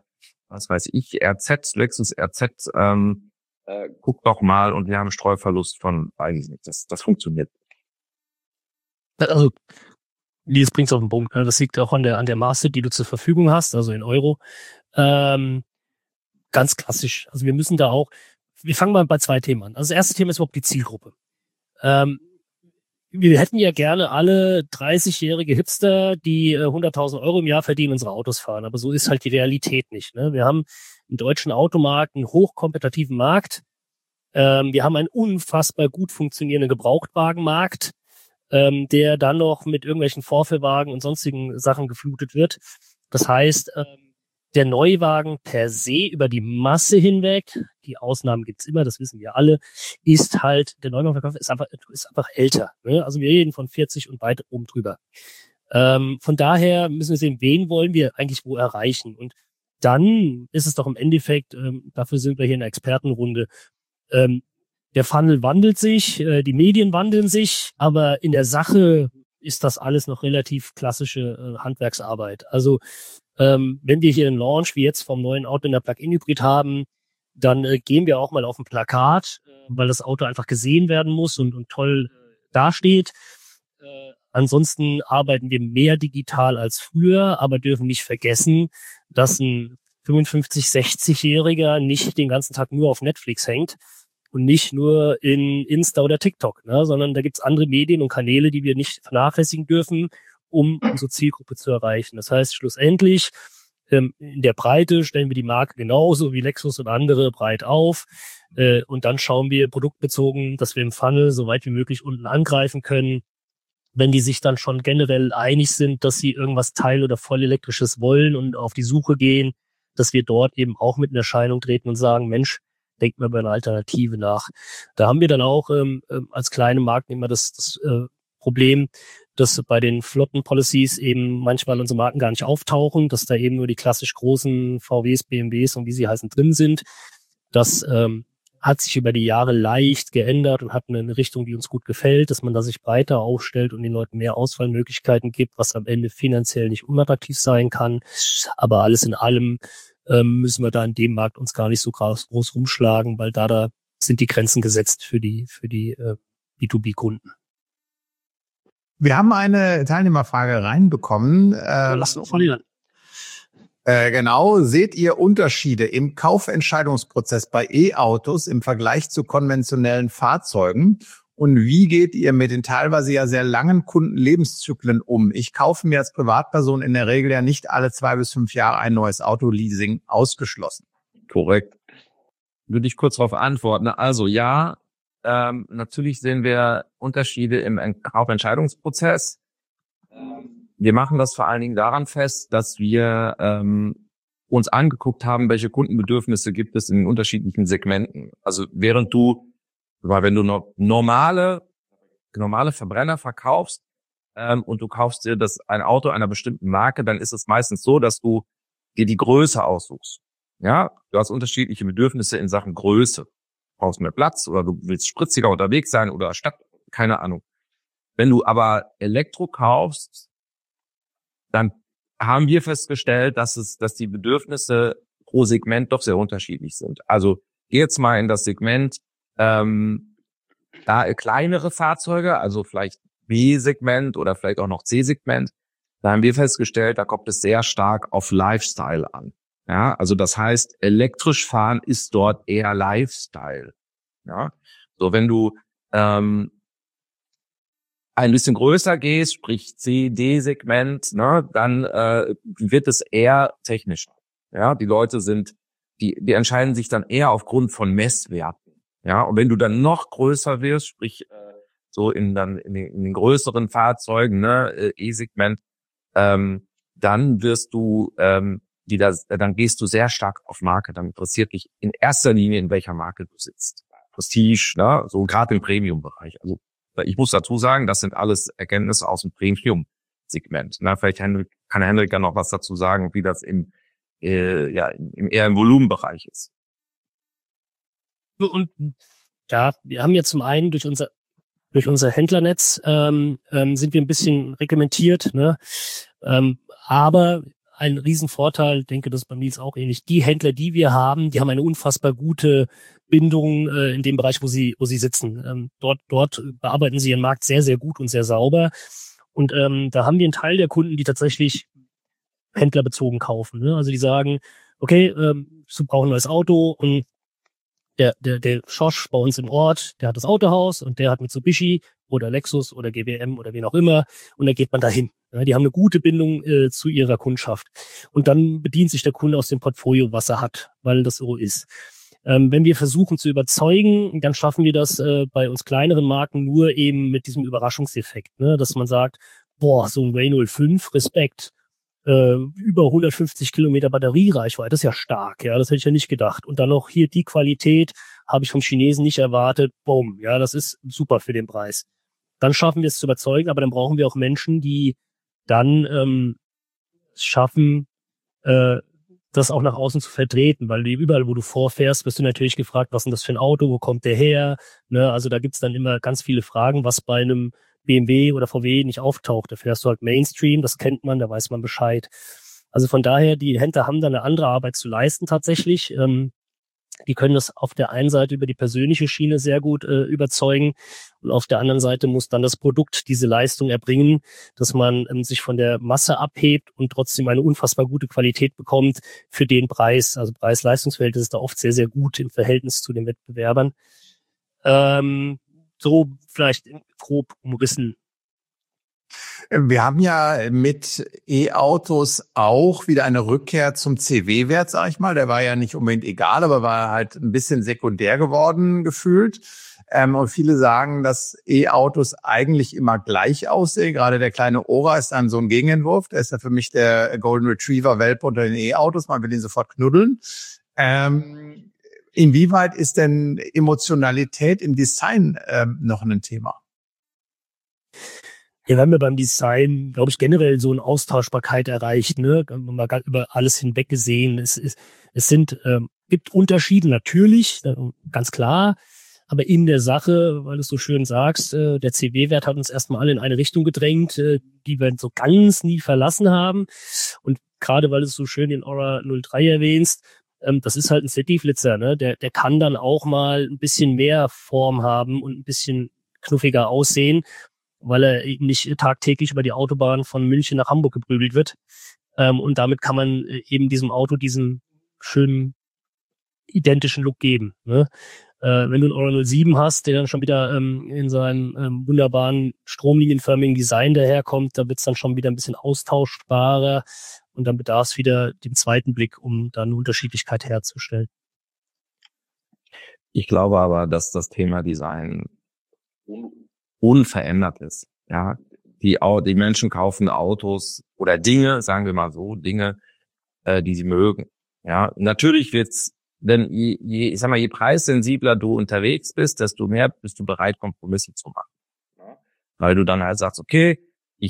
Lexus RZ, guck doch mal, und wir haben Streuverlust von, weiß ich nicht, das funktioniert. Also, Nils bringt's auf den Punkt, ne? Das liegt auch an der Maße, die du zur Verfügung hast, also in Euro. Ganz klassisch. Also wir fangen mal bei 2 Themen an. Also das erste Thema ist überhaupt die Zielgruppe. Wir hätten ja gerne alle 30-jährige Hipster, die 100.000 Euro im Jahr verdienen, unsere Autos fahren. Aber so ist halt die Realität nicht. Ne? Wir haben im deutschen Automarkt einen hochkompetitiven Markt. Wir haben einen unfassbar gut funktionierenden Gebrauchtwagenmarkt, der dann noch mit irgendwelchen Vorführwagen und sonstigen Sachen geflutet wird. Das heißt, der Neuwagen per se über die Masse hinweg, die Ausnahmen gibt's immer, das wissen wir alle, ist halt, der Neuwagenverkauf ist einfach älter. Ne? Also wir reden von 40 und weit oben drüber. Von daher müssen wir sehen, wen wollen wir eigentlich wo erreichen. Und dann ist es doch im Endeffekt, dafür sind wir hier in der Expertenrunde, der Funnel wandelt sich, die Medien wandeln sich, aber in der Sache ist das alles noch relativ klassische Handwerksarbeit. Also wenn wir hier einen Launch wie jetzt vom neuen Auto in der Plug-in-Hybrid haben, dann gehen wir auch mal auf ein Plakat, weil das Auto einfach gesehen werden muss und toll dasteht. Ansonsten arbeiten wir mehr digital als früher, aber dürfen nicht vergessen, dass ein 55-, 60-Jähriger nicht den ganzen Tag nur auf Netflix hängt und nicht nur in Insta oder TikTok, ne, sondern da gibt's andere Medien und Kanäle, die wir nicht vernachlässigen dürfen, um unsere Zielgruppe zu erreichen. Das heißt, schlussendlich in der Breite stellen wir die Marke genauso wie Lexus und andere breit auf und dann schauen wir produktbezogen, dass wir im Funnel so weit wie möglich unten angreifen können. Wenn die sich dann schon generell einig sind, dass sie irgendwas teil- oder vollelektrisches wollen und auf die Suche gehen, dass wir dort eben auch mit in Erscheinung treten und sagen, Mensch, denkt mal über eine Alternative nach. Da haben wir dann auch als kleine Marken immer das Problem, dass bei den Flotten-Policies eben manchmal unsere Marken gar nicht auftauchen, dass da eben nur die klassisch großen VWs, BMWs und wie sie heißen drin sind. Das hat sich über die Jahre leicht geändert und hat eine Richtung, die uns gut gefällt, dass man da sich breiter aufstellt und den Leuten mehr Auswahlmöglichkeiten gibt, was am Ende finanziell nicht unattraktiv sein kann. Aber alles in allem müssen wir da in dem Markt uns gar nicht so groß rumschlagen, weil da sind die Grenzen gesetzt für die B2B-Kunden. Wir haben eine Teilnehmerfrage reinbekommen. Lass uns verlieren. Genau. Seht ihr Unterschiede im Kaufentscheidungsprozess bei E-Autos im Vergleich zu konventionellen Fahrzeugen? Und wie geht ihr mit den teilweise ja sehr langen Kundenlebenszyklen um? Ich kaufe mir als Privatperson in der Regel ja nicht alle 2 bis 5 Jahre ein neues Autoleasing, ausgeschlossen. Korrekt. Würde ich kurz darauf antworten. Also ja, natürlich sehen wir Unterschiede im Kaufentscheidungsprozess. Wir machen das vor allen Dingen daran fest, dass wir uns angeguckt haben, welche Kundenbedürfnisse gibt es in unterschiedlichen Segmenten. Also wenn du normale Verbrenner verkaufst und du kaufst dir ein Auto einer bestimmten Marke, dann ist es meistens so, dass du dir die Größe aussuchst. Ja, du hast unterschiedliche Bedürfnisse in Sachen Größe. Du brauchst mehr Platz oder du willst spritziger unterwegs sein oder Stadt, keine Ahnung. Wenn du aber Elektro kaufst, dann haben wir festgestellt, dass die Bedürfnisse pro Segment doch sehr unterschiedlich sind. Also geh jetzt mal in das Segment kleinere Fahrzeuge, also vielleicht B-Segment oder vielleicht auch noch C-Segment. Da haben wir festgestellt, da kommt es sehr stark auf Lifestyle an. Ja, also das heißt, elektrisch fahren ist dort eher Lifestyle. Ja, so wenn du ein bisschen größer gehst, sprich C-D-Segment, ne, dann wird es eher technisch. Ja, die Leute die entscheiden sich dann eher aufgrund von Messwerten. Ja, und wenn du dann noch größer wirst, sprich so in den größeren Fahrzeugen, ne, E-Segment, dann wirst du dann gehst du sehr stark auf Marke. Dann interessiert dich in erster Linie, in welcher Marke du sitzt. Prestige, ne, so gerade im Premium-Bereich. Also ich muss dazu sagen, das sind alles Erkenntnisse aus dem Premium-Segment. Na, vielleicht kann Henrik ja noch was dazu sagen, wie das eher im Volumenbereich ist. Und ja, wir haben ja zum einen durch unser Händlernetz sind wir ein bisschen reglementiert, ne? Aber ein Riesenvorteil, denke, das ist beim Nils auch ähnlich. Die Händler, die wir haben, die haben eine unfassbar gute Bindung in dem Bereich, wo sie sitzen. Dort bearbeiten sie ihren Markt sehr, sehr gut und sehr sauber. Und da haben wir einen Teil der Kunden, die tatsächlich händlerbezogen kaufen. Ne? Also die sagen, okay, du brauchst ein neues Auto und der Schorsch bei uns im Ort, der hat das Autohaus und der hat Mitsubishi oder Lexus oder GWM oder wen auch immer und da geht man dahin. Ja, die haben eine gute Bindung zu ihrer Kundschaft. Und dann bedient sich der Kunde aus dem Portfolio, was er hat, weil das so ist. Wenn wir versuchen zu überzeugen, dann schaffen wir das bei uns kleineren Marken nur eben mit diesem Überraschungseffekt, ne? Dass man sagt, boah, so ein Ray 05, Respekt, über 150 Kilometer Batteriereichweite, das ist ja stark, ja, das hätte ich ja nicht gedacht. Und dann noch hier die Qualität, habe ich vom Chinesen nicht erwartet, boom, ja, das ist super für den Preis. Dann schaffen wir es zu überzeugen, aber dann brauchen wir auch Menschen, die dann schaffen, das auch nach außen zu vertreten, weil überall, wo du vorfährst, wirst du natürlich gefragt, was ist denn das für ein Auto, wo kommt der her? Ne? Also da gibt's dann immer ganz viele Fragen, was bei einem BMW oder VW nicht auftaucht. Da fährst du halt Mainstream, das kennt man, da weiß man Bescheid. Also von daher, die Händler haben da eine andere Arbeit zu leisten tatsächlich. Die können das auf der einen Seite über die persönliche Schiene sehr gut überzeugen und auf der anderen Seite muss dann das Produkt diese Leistung erbringen, dass man sich von der Masse abhebt und trotzdem eine unfassbar gute Qualität bekommt für den Preis. Also Preis-Leistungsverhältnis ist da oft sehr, sehr gut im Verhältnis zu den Wettbewerbern. So vielleicht grob umrissen. Wir haben ja mit E-Autos auch wieder eine Rückkehr zum CW-Wert, sag ich mal. Der war ja nicht unbedingt egal, aber war halt ein bisschen sekundär geworden gefühlt. Und viele sagen, dass E-Autos eigentlich immer gleich aussehen. Gerade der kleine Ora ist dann so ein Gegenentwurf. Der ist ja für mich der Golden Retriever-Welpe unter den E-Autos. Man will ihn sofort knuddeln. Inwieweit ist denn Emotionalität im Design noch ein Thema? Ja, wir haben ja beim Design, glaube ich, generell so eine Austauschbarkeit erreicht, ne? Mal über alles hinweg gesehen. Es gibt Unterschiede natürlich, ganz klar. Aber in der Sache, weil du es so schön sagst, der CW-Wert hat uns erstmal alle in eine Richtung gedrängt, die wir so ganz nie verlassen haben. Und gerade weil du es so schön den Ora 03 erwähnst, das ist halt ein City-Flitzer, ne? Der kann dann auch mal ein bisschen mehr Form haben und ein bisschen knuffiger aussehen, weil er eben nicht tagtäglich über die Autobahn von München nach Hamburg geprügelt wird. Und damit kann man eben diesem Auto diesen schönen, identischen Look geben, ne? Wenn du einen Euro 07 hast, der dann schon wieder in seinem wunderbaren stromlinienförmigen Design daherkommt, da wird's dann schon wieder ein bisschen austauschbarer und dann bedarf es wieder dem zweiten Blick, um da eine Unterschiedlichkeit herzustellen. Ich glaube aber, dass das Thema Design unverändert ist. Ja, die Menschen kaufen Autos oder Dinge, sagen wir mal so, Dinge, die sie mögen. Ja, natürlich wird's, denn je preissensibler du unterwegs bist, desto mehr bist du bereit, Kompromisse zu machen. Ja? Weil du dann halt sagst, okay,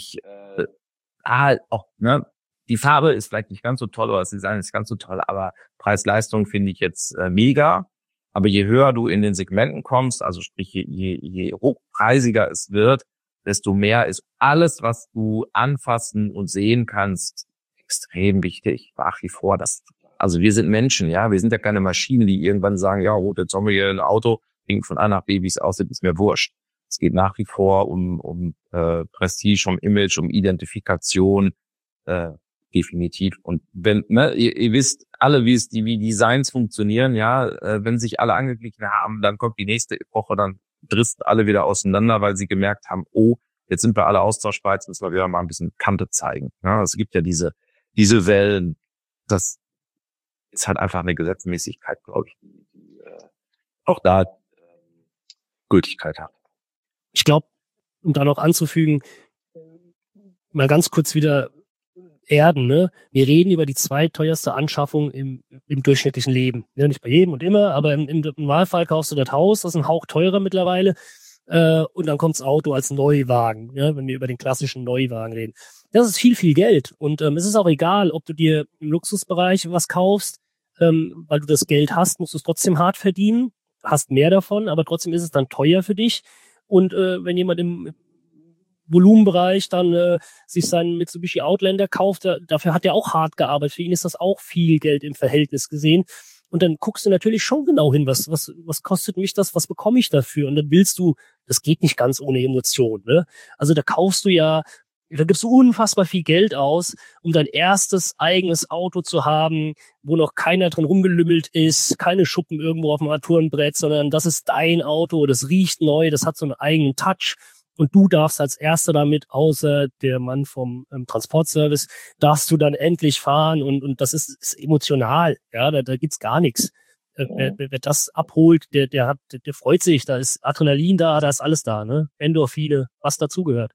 die Farbe ist vielleicht nicht ganz so toll oder das Design ist ganz so toll, aber Preis-Leistung finde ich jetzt mega. Aber je höher du in den Segmenten kommst, also sprich je hochpreisiger es wird, desto mehr ist alles, was du anfassen und sehen kannst, extrem wichtig. Nach wie vor, also wir sind Menschen, ja, wir sind ja keine Maschinen, die irgendwann sagen, ja, jetzt haben wir hier ein Auto, hängt von A nach B, wie es aussieht, ist mir wurscht. Es geht nach wie vor um Prestige, um Image, um Identifikation, definitiv. Und wenn, ihr wisst alle, wie Designs funktionieren, ja, wenn sich alle angeglichen haben, dann kommt die nächste Epoche, dann driften alle wieder auseinander, weil sie gemerkt haben, oh, jetzt sind wir alle austauschbar, jetzt müssen wir wieder mal ein bisschen Kante zeigen. Ja, es gibt ja diese Wellen, das ist halt einfach eine Gesetzmäßigkeit, glaube ich, die auch da Gültigkeit hat. Ich glaube, um da noch anzufügen, mal ganz kurz wieder Erden, ne? Wir reden über die zweiteuerste Anschaffung im durchschnittlichen Leben. Ja, nicht bei jedem und immer, aber im Normalfall kaufst du das Haus, das ist ein Hauch teurer mittlerweile, und dann kommt das Auto als Neuwagen, ja, wenn wir über den klassischen Neuwagen reden. Das ist viel, viel Geld und es ist auch egal, ob du dir im Luxusbereich was kaufst, weil du das Geld hast, musst du es trotzdem hart verdienen, hast mehr davon, aber trotzdem ist es dann teuer für dich und wenn jemand im Volumenbereich dann sich seinen Mitsubishi Outlander kauft, dafür hat er auch hart gearbeitet. Für ihn ist das auch viel Geld im Verhältnis gesehen. Und dann guckst du natürlich schon genau hin, was kostet mich das, was bekomme ich dafür? Und dann willst du, das geht nicht ganz ohne Emotion, ne? Also da gibst du unfassbar viel Geld aus, um dein erstes eigenes Auto zu haben, wo noch keiner drin rumgelümmelt ist, keine Schuppen irgendwo auf dem Armaturenbrett, sondern das ist dein Auto, das riecht neu, das hat so einen eigenen Touch. Und du darfst als Erster damit, außer der Mann vom Transportservice, darfst du dann endlich fahren und das ist emotional. Ja, da gibt's gar nichts. Wer das abholt, der freut sich. Da ist Adrenalin da ist alles da, ne? Endorphine, was dazugehört.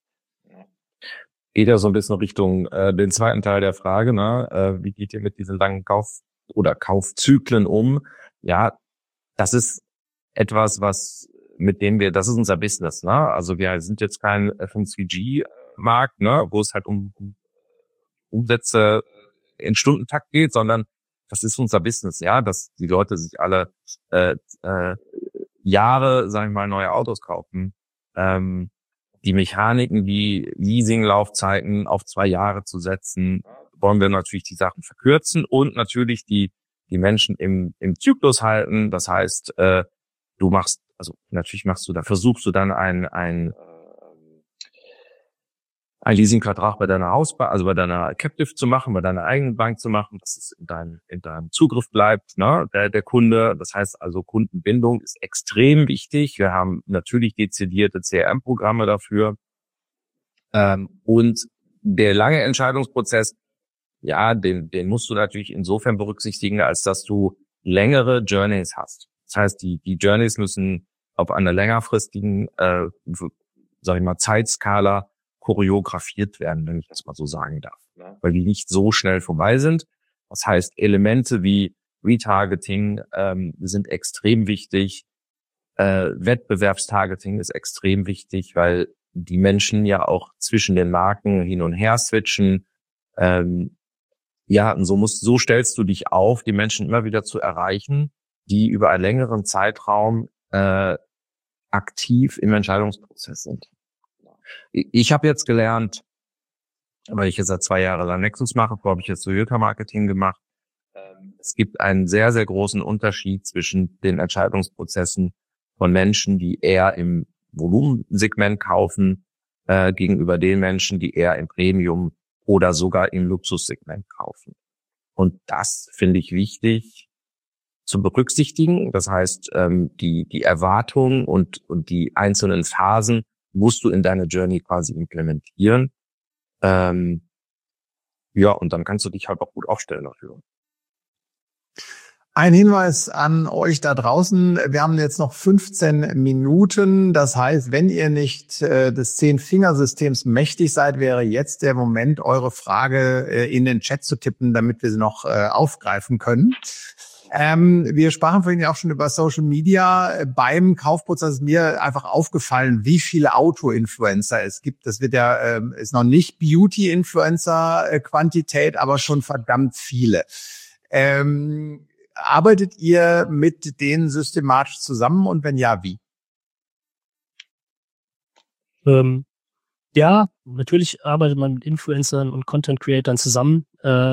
Geht ja so ein bisschen Richtung den zweiten Teil der Frage, ne? Wie geht ihr mit diesen langen Kaufzyklen um? Ja, das ist etwas, das ist unser Business, ne? Also wir sind jetzt kein FMCG-Markt, ne, wo es halt um Umsätze in Stundentakt geht, sondern das ist unser Business, ja, dass die Leute sich alle Jahre, sag ich mal, neue Autos kaufen. Die Mechaniken, die Leasinglaufzeiten auf 2 Jahre zu setzen, wollen wir natürlich die Sachen verkürzen und natürlich die Menschen im Zyklus halten. Das heißt, versuchst du dann ein Leasingvertrag bei deiner Hausbank, also bei deiner Captive zu machen, bei deiner eigenen Bank zu machen, dass es in deinem Zugriff bleibt, ne, der Kunde. Das heißt also, Kundenbindung ist extrem wichtig. Wir haben natürlich dezidierte CRM-Programme dafür. Und der lange Entscheidungsprozess, ja, den musst du natürlich insofern berücksichtigen, als dass du längere Journeys hast. Das heißt, die Journeys müssen auf einer längerfristigen, sag ich mal, Zeitskala choreografiert werden, wenn ich das mal so sagen darf, ja, weil die nicht so schnell vorbei sind. Das heißt, Elemente wie Retargeting sind extrem wichtig. Wettbewerbstargeting ist extrem wichtig, weil die Menschen ja auch zwischen den Marken hin und her switchen. Und so stellst du dich auf, die Menschen immer wieder zu erreichen, die über einen längeren Zeitraum aktiv im Entscheidungsprozess sind. Ich habe jetzt gelernt, weil ich jetzt seit 2 Jahren lang Nexus mache, vorher habe ich jetzt Toyota-Marketing gemacht. Es gibt einen sehr, sehr großen Unterschied zwischen den Entscheidungsprozessen von Menschen, die eher im Volumensegment kaufen, gegenüber den Menschen, die eher im Premium oder sogar im Luxussegment kaufen. Und das finde ich wichtig, zu berücksichtigen. Das heißt, die Erwartungen und die einzelnen Phasen musst du in deine Journey quasi implementieren. Ja, und dann kannst du dich halt auch gut aufstellen dafür. Ein Hinweis an euch da draußen. Wir haben jetzt noch 15 Minuten. Das heißt, wenn ihr nicht des 10-Fingersystems mächtig seid, wäre jetzt der Moment, eure Frage in den Chat zu tippen, damit wir sie noch aufgreifen können. Wir sprachen vorhin ja auch schon über Social Media. Beim Kaufprozess ist mir einfach aufgefallen, wie viele Auto-Influencer es gibt. Das wird ja, ist noch nicht Beauty-Influencer-Quantität, aber schon verdammt viele. Arbeitet ihr mit denen systematisch zusammen und wenn ja, wie? Ja, natürlich arbeitet man mit Influencern und Content-Creatern zusammen.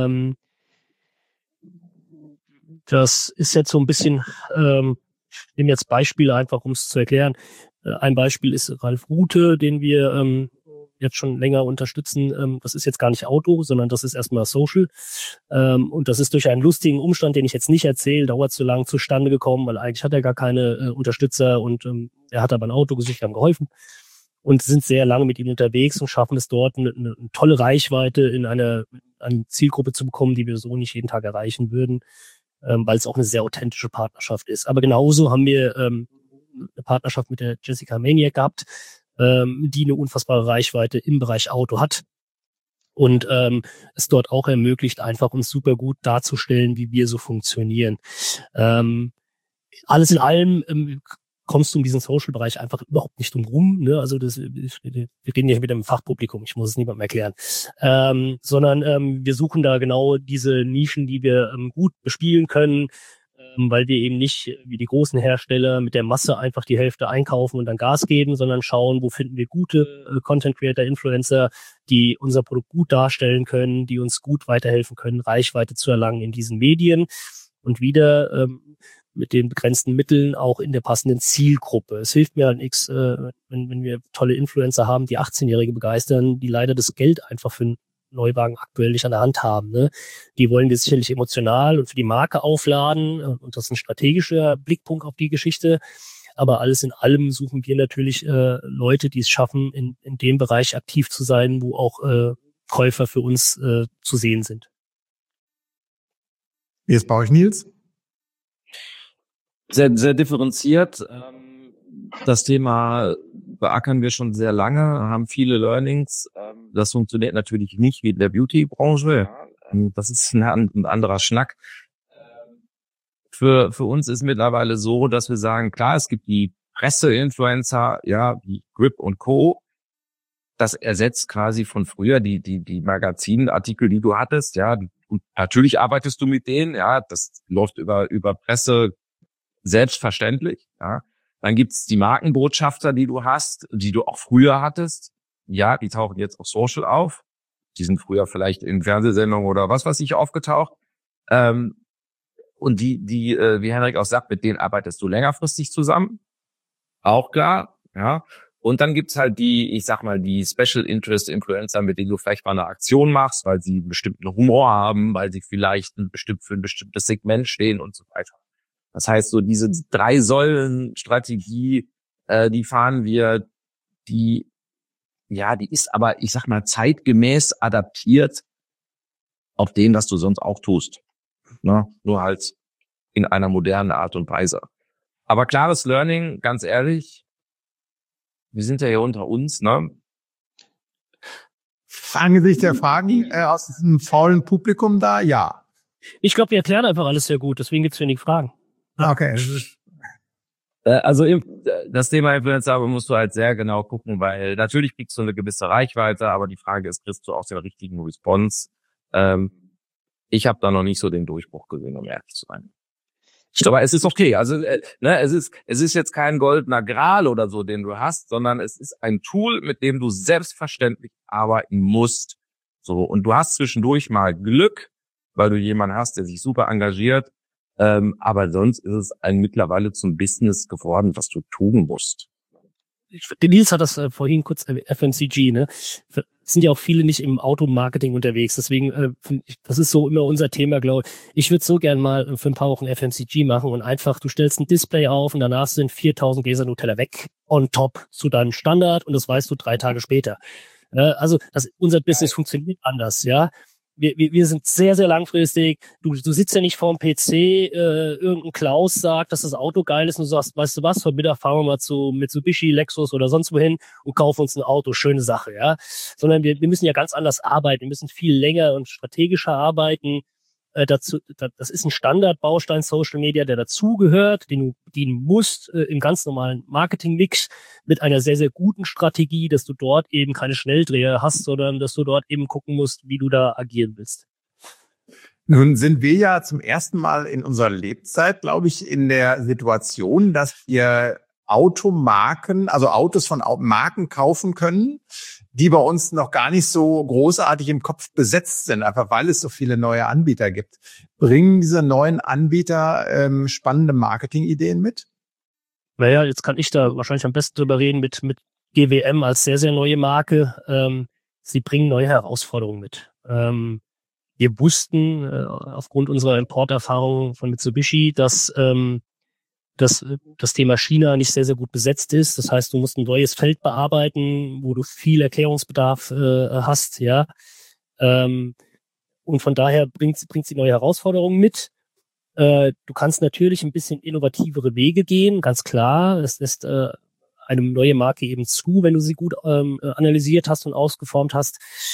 Das ist jetzt so ein bisschen, ich nehme jetzt Beispiele einfach, um es zu erklären. Ein Beispiel ist Ralf Rute, den wir jetzt schon länger unterstützen. Das ist jetzt gar nicht Auto, sondern das ist erstmal Social. Und das ist durch einen lustigen Umstand, den ich jetzt nicht erzähle, dauert zu lang, zustande gekommen, weil eigentlich hat er gar keine Unterstützer und er hat aber ein Auto gesucht, haben geholfen und sind sehr lange mit ihm unterwegs und schaffen es dort, eine tolle Reichweite in eine Zielgruppe zu bekommen, die wir so nicht jeden Tag erreichen würden, weil es auch eine sehr authentische Partnerschaft ist. Aber genauso haben wir eine Partnerschaft mit der Jessica Maniac gehabt, die eine unfassbare Reichweite im Bereich Auto hat und es dort auch ermöglicht, einfach uns super gut darzustellen, wie wir so funktionieren. Alles in allem kommst du um diesen Social-Bereich einfach überhaupt nicht drum rum, ne? Also wir reden ja wieder im Fachpublikum, ich muss es niemandem erklären, sondern wir suchen da genau diese Nischen, die wir gut bespielen können, weil wir eben nicht wie die großen Hersteller mit der Masse einfach die Hälfte einkaufen und dann Gas geben, sondern schauen, wo finden wir gute Content-Creator, Influencer, die unser Produkt gut darstellen können, die uns gut weiterhelfen können, Reichweite zu erlangen in diesen Medien und wieder mit den begrenzten Mitteln auch in der passenden Zielgruppe. Es hilft mir halt nichts, wenn wir tolle Influencer haben, die 18-Jährige begeistern, die leider das Geld einfach für einen Neuwagen aktuell nicht an der Hand haben. Ne? Die wollen wir sicherlich emotional und für die Marke aufladen und das ist ein strategischer Blickpunkt auf die Geschichte. Aber alles in allem suchen wir natürlich Leute, die es schaffen, in dem Bereich aktiv zu sein, wo auch Käufer für uns zu sehen sind. Wie ist bei euch, Nils? Sehr, sehr differenziert. Das Thema beackern wir schon sehr lange, haben viele Learnings. Das funktioniert natürlich nicht wie in der Beauty-Branche. Das ist ein anderer Schnack. Für uns ist mittlerweile so, dass wir sagen, klar, es gibt die Presse-Influencer, ja, wie Grip und Co. Das ersetzt quasi von früher die Magazinartikel, die du hattest, ja. Und natürlich arbeitest du mit denen, ja. Das läuft über Presse selbstverständlich, ja. Dann gibt's die Markenbotschafter, die du hast, die du auch früher hattest. Ja, die tauchen jetzt auf Social auf. Die sind früher vielleicht in Fernsehsendungen oder was weiß ich aufgetaucht. Und die, wie Henrik auch sagt, mit denen arbeitest du längerfristig zusammen. Auch klar, ja. Und dann gibt's halt die Special Interest Influencer, mit denen du vielleicht mal eine Aktion machst, weil sie einen bestimmten Humor haben, weil sie vielleicht für ein bestimmtes Segment stehen und so weiter. Das heißt, so diese 3-Säulen-Strategie, die fahren wir, die ist aber, ich sag mal, zeitgemäß adaptiert auf den, was du sonst auch tust. Ne? Nur halt in einer modernen Art und Weise. Aber klares Learning, ganz ehrlich, wir sind ja hier unter uns, ne? Angesichts der Fragen aus diesem faulen Publikum da, ja. Ich glaube, wir erklären einfach alles sehr gut, deswegen gibt's wenig Fragen. Okay. Also das Thema Influencer musst du halt sehr genau gucken, weil natürlich kriegst du eine gewisse Reichweite, aber die Frage ist, kriegst du auch den richtigen Response? Ich habe da noch nicht so den Durchbruch gesehen, um ehrlich zu sein. Aber es ist okay. Also es ist jetzt kein goldener Gral oder so, den du hast, sondern es ist ein Tool, mit dem du selbstverständlich arbeiten musst. So, und du hast zwischendurch mal Glück, weil du jemanden hast, der sich super engagiert. Aber sonst ist es mittlerweile zum Business geworden, was du tun musst. Nils hat das vorhin kurz FMCG, ne? sind ja auch viele nicht im Automarketing unterwegs. Deswegen, das ist so immer unser Thema, glaube ich. Ich würde so gern mal für ein paar Wochen FMCG machen und einfach, du stellst ein Display auf und danach sind 4000 Gläser Nutella weg on top zu deinem Standard und das weißt du 3 Tage später. Also unser Business funktioniert anders, ja. Wir sind sehr, sehr langfristig. Du sitzt ja nicht vorm PC, irgendein Klaus sagt, dass das Auto geil ist und du sagst, weißt du was, heute Mittag fahren wir mal zu Mitsubishi, Lexus oder sonst wohin und kaufen uns ein Auto, schöne Sache, ja. Sondern wir müssen ja ganz anders arbeiten, wir müssen viel länger und strategischer arbeiten. Das ist ein Standardbaustein Social Media, der dazugehört, den du bedienen musst im ganz normalen Marketing-Mix mit einer sehr, sehr guten Strategie, dass du dort eben keine Schnelldreher hast, sondern dass du dort eben gucken musst, wie du da agieren willst. Nun sind wir ja zum ersten Mal in unserer Lebzeit, glaube ich, in der Situation, dass wir Automarken, also Autos von Marken kaufen können, die bei uns noch gar nicht so großartig im Kopf besetzt sind, einfach weil es so viele neue Anbieter gibt. Bringen diese neuen Anbieter spannende Marketingideen mit? Naja, jetzt kann ich da wahrscheinlich am besten drüber reden mit GWM als sehr, sehr neue Marke. Sie bringen neue Herausforderungen mit. Wir wussten aufgrund unserer Importerfahrung von Mitsubishi, dass das Thema China nicht sehr, sehr gut besetzt ist. Das heißt, du musst ein neues Feld bearbeiten, wo du viel Erklärungsbedarf hast, ja. Und von daher bringt sie neue Herausforderungen mit. Du kannst natürlich ein bisschen innovativere Wege gehen, ganz klar. Es lässt eine neue Marke eben zu, wenn du sie gut analysiert hast und ausgeformt hast.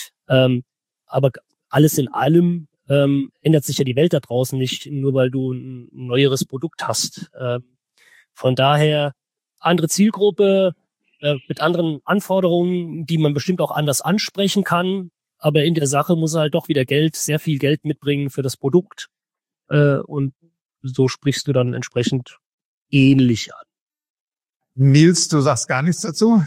Aber alles in allem ändert sich ja die Welt da draußen nicht, nur weil du ein neueres Produkt hast. Von daher andere Zielgruppe mit anderen Anforderungen, die man bestimmt auch anders ansprechen kann. Aber in der Sache muss er halt doch wieder sehr viel Geld mitbringen für das Produkt. Und so sprichst du dann entsprechend ähnlich an. Nils, du sagst gar nichts dazu?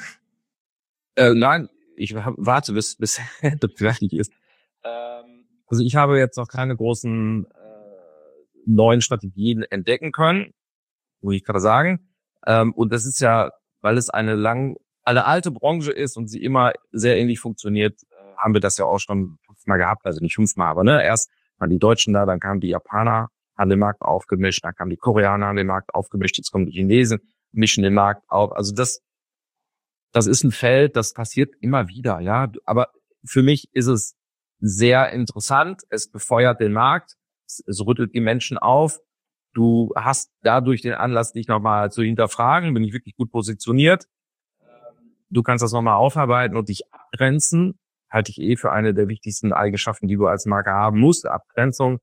Nein, ich warte, bis das fertig ist. Also ich habe jetzt noch keine großen neuen Strategien entdecken können, muss ich gerade sagen. Und das ist ja, weil es eine alte Branche ist und sie immer sehr ähnlich funktioniert, haben wir das ja auch schon 5-mal gehabt, also nicht 5-mal, aber ne, erst waren die Deutschen da, dann kamen die Japaner, haben den Markt aufgemischt, dann kamen die Koreaner, haben den Markt aufgemischt, jetzt kommen die Chinesen, mischen den Markt auf. Also das ist ein Feld, das passiert immer wieder, ja. Aber für mich ist es sehr interessant, es befeuert den Markt, es rüttelt die Menschen auf. Du hast dadurch den Anlass, dich nochmal zu hinterfragen, bin ich wirklich gut positioniert. Du kannst das nochmal aufarbeiten und dich abgrenzen. Halte ich für eine der wichtigsten Eigenschaften, die du als Marke haben musst, Abgrenzung.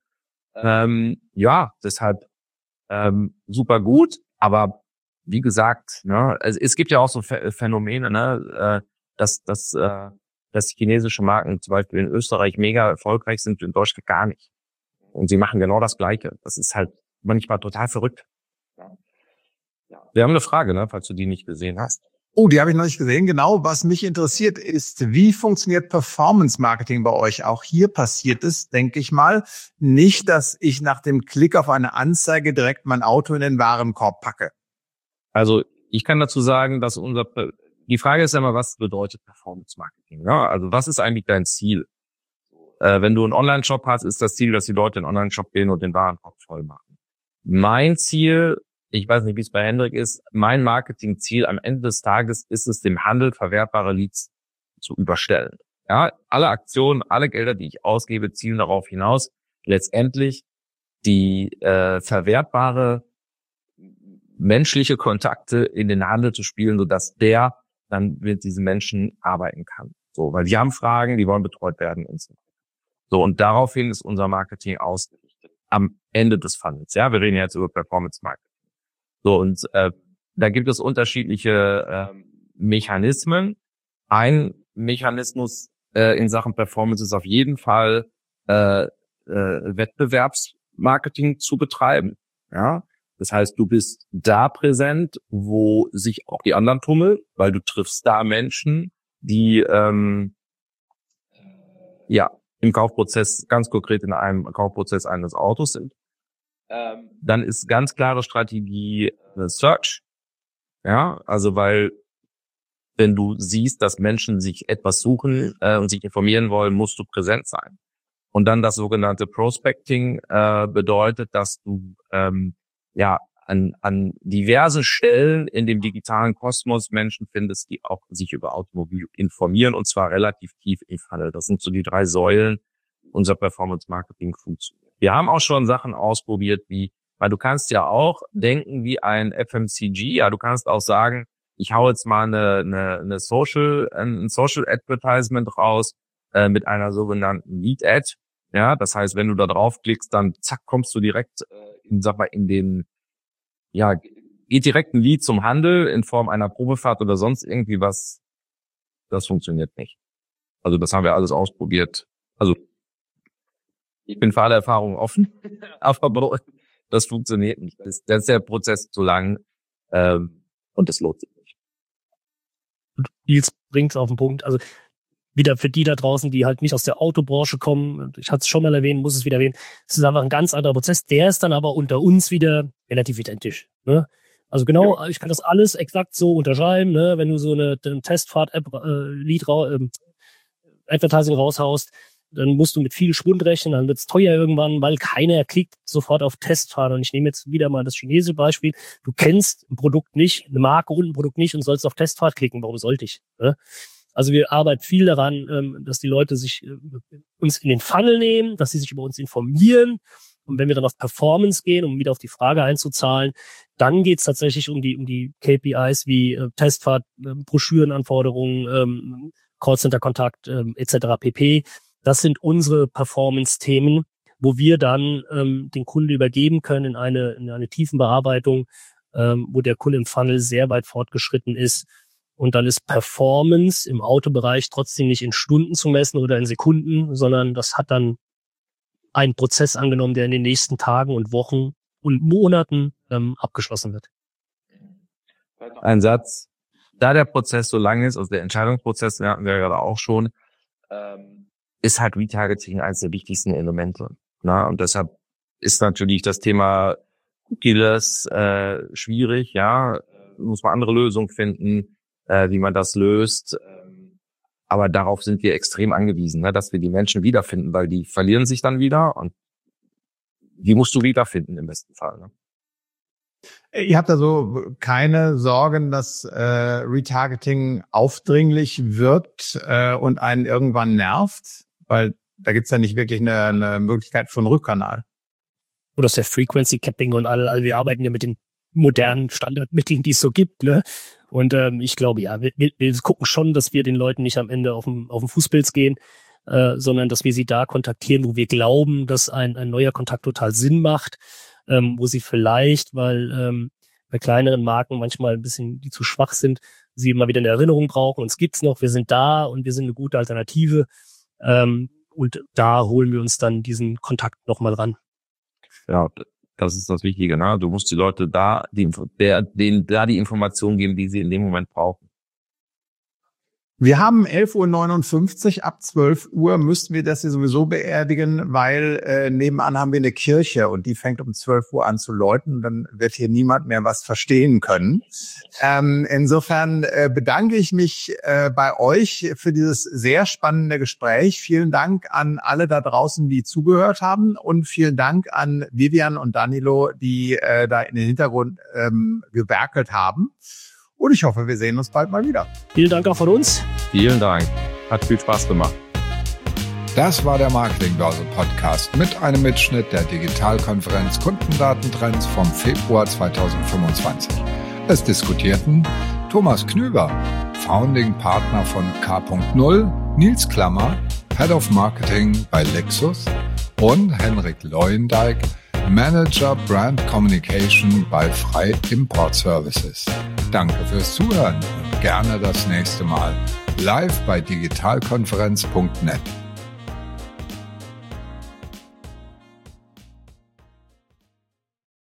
Ja, deshalb super gut. Aber wie gesagt, ne, also es gibt ja auch so Phänomene, ne, dass chinesische Marken zum Beispiel in Österreich mega erfolgreich sind, in Deutschland gar nicht. Und sie machen genau das Gleiche. Das ist halt manchmal total verrückt. Ja. Wir haben eine Frage, ne, falls du die nicht gesehen hast. Oh, die habe ich noch nicht gesehen. Genau, was mich interessiert ist, wie funktioniert Performance Marketing bei euch? Auch hier passiert es, denke ich mal, nicht, dass ich nach dem Klick auf eine Anzeige direkt mein Auto in den Warenkorb packe. Also ich kann dazu sagen, dass die Frage ist ja immer, was bedeutet Performance Marketing? Ja, also was ist eigentlich dein Ziel? Wenn du einen Online-Shop hast, ist das Ziel, dass die Leute in den Online-Shop gehen und den Warenkorb voll machen. Mein Ziel, ich weiß nicht, wie es bei Hendrik ist, mein Marketingziel am Ende des Tages ist es, dem Handel verwertbare Leads zu überstellen. Ja, alle Aktionen, alle Gelder, die ich ausgebe, zielen darauf hinaus, letztendlich die verwertbare menschliche Kontakte in den Handel zu spielen, sodass der dann mit diesen Menschen arbeiten kann. So, weil die haben Fragen, die wollen betreut werden und so. So, und daraufhin ist unser Marketing ausgerichtet. Am Ende des Funnels. Ja, wir reden jetzt über Performance Marketing. So, und da gibt es unterschiedliche Mechanismen. Ein Mechanismus in Sachen Performance ist auf jeden Fall Wettbewerbsmarketing zu betreiben. Ja, das heißt, du bist da präsent, wo sich auch die anderen tummeln, weil du triffst da Menschen, die im Kaufprozess, ganz konkret in einem Kaufprozess eines Autos sind. Dann ist ganz klare Strategie Search. Ja, also weil wenn du siehst, dass Menschen sich etwas suchen und sich informieren wollen, musst du präsent sein. Und dann das sogenannte Prospecting bedeutet, dass du an diversen Stellen in dem digitalen Kosmos Menschen findest, die auch sich über Automobil informieren, und zwar relativ tief im Funnel. Das sind so die 3 Säulen unserer Performance-Marketing funktioniert. Wir haben auch schon Sachen ausprobiert, weil du kannst ja auch denken wie ein FMCG, ja, du kannst auch sagen, ich hau jetzt mal ein Social Advertisement raus mit einer sogenannten Lead Ad. Ja, das heißt, wenn du da draufklickst, dann zack, kommst du direkt geht direkt ein Lead zum Handel in Form einer Probefahrt oder sonst irgendwie was. Das funktioniert nicht. Also das haben wir alles ausprobiert. Also ich bin für alle Erfahrungen offen, aber das funktioniert nicht. Das ist der Prozess zu lang und es lohnt sich nicht. Und Nils bringt es auf den Punkt. Also wieder für die da draußen, die halt nicht aus der Autobranche kommen, ich hatte es schon mal erwähnt, muss es wieder erwähnen, es ist einfach ein ganz anderer Prozess, der ist dann aber unter uns wieder relativ identisch. Ne? Also genau, ich kann das alles exakt so unterschreiben, ne? Wenn du so eine Testfahrt-App, Advertising raushaust, dann musst du mit viel Schwund rechnen, dann wird's teuer irgendwann, weil keiner klickt sofort auf Testfahrt. Und ich nehme jetzt wieder mal das chinesische Beispiel. Du kennst ein Produkt nicht, eine Marke und ein Produkt nicht und sollst auf Testfahrt klicken. Warum sollte ich? Ne? Also wir arbeiten viel daran, dass die Leute sich uns in den Funnel nehmen, dass sie sich über uns informieren. Und wenn wir dann auf Performance gehen, um wieder auf die Frage einzuzahlen, dann geht's tatsächlich um die KPIs wie Testfahrt, Broschürenanforderungen, Callcenter-Kontakt etc. pp. Das sind unsere Performance-Themen, wo wir dann den Kunden übergeben können in eine Tiefenbearbeitung, wo der Kunde im Funnel sehr weit fortgeschritten ist. Und dann ist Performance im Autobereich trotzdem nicht in Stunden zu messen oder in Sekunden, sondern das hat dann einen Prozess angenommen, der in den nächsten Tagen und Wochen und Monaten abgeschlossen wird. Ein Satz, da der Prozess so lang ist, also der Entscheidungsprozess, den hatten wir ja gerade auch schon, ist halt Retargeting eines der wichtigsten Elemente. Na? Und deshalb ist natürlich das Thema Cookieless schwierig, ja, muss man andere Lösungen finden, wie man das löst. Aber darauf sind wir extrem angewiesen, ne, dass wir die Menschen wiederfinden, weil die verlieren sich dann wieder und die musst du wiederfinden im besten Fall. Ne? Ihr habt also keine Sorgen, dass Retargeting aufdringlich wird und einen irgendwann nervt? Weil da gibt's ja nicht wirklich eine Möglichkeit von Rückkanal. Oder ist der Frequency Capping und all. Wir arbeiten ja mit den modernen Standardmitteln, die es so gibt, ne? Und ich glaube, ja, wir gucken schon, dass wir den Leuten nicht am Ende auf dem Fußpilz gehen, sondern dass wir sie da kontaktieren, wo wir glauben, dass ein neuer Kontakt total Sinn macht, wo sie vielleicht, weil bei kleineren Marken manchmal ein bisschen die zu schwach sind, sie immer wieder eine Erinnerung brauchen. Uns gibt's noch, wir sind da und wir sind eine gute Alternative. Und da holen wir uns dann diesen Kontakt nochmal ran. Ja, das ist das Wichtige, ne? Du musst die Leute denen die Informationen geben, die sie in dem Moment brauchen. Wir haben 11:59 Uhr, ab 12 Uhr müssten wir das hier sowieso beerdigen, weil nebenan haben wir eine Kirche und die fängt um 12 Uhr an zu läuten. Dann wird hier niemand mehr was verstehen können. Insofern bedanke ich mich bei euch für dieses sehr spannende Gespräch. Vielen Dank an alle da draußen, die zugehört haben und vielen Dank an Vivian und Danilo, die da in den Hintergrund gewerkelt haben. Und ich hoffe, wir sehen uns bald mal wieder. Vielen Dank auch von uns. Vielen Dank. Hat viel Spaß gemacht. Das war der Marketingbörse-Podcast mit einem Mitschnitt der Digitalkonferenz Kundendatentrends vom Februar 2025. Es diskutierten Thomas Knüver, Founding Partner von K.0, Nils Klammer, Head of Marketing bei Lexus und Henrik Leuendijk, Manager Brand Communication bei Frei Import Services. Danke fürs Zuhören und gerne das nächste Mal live bei digitalkonferenz.net.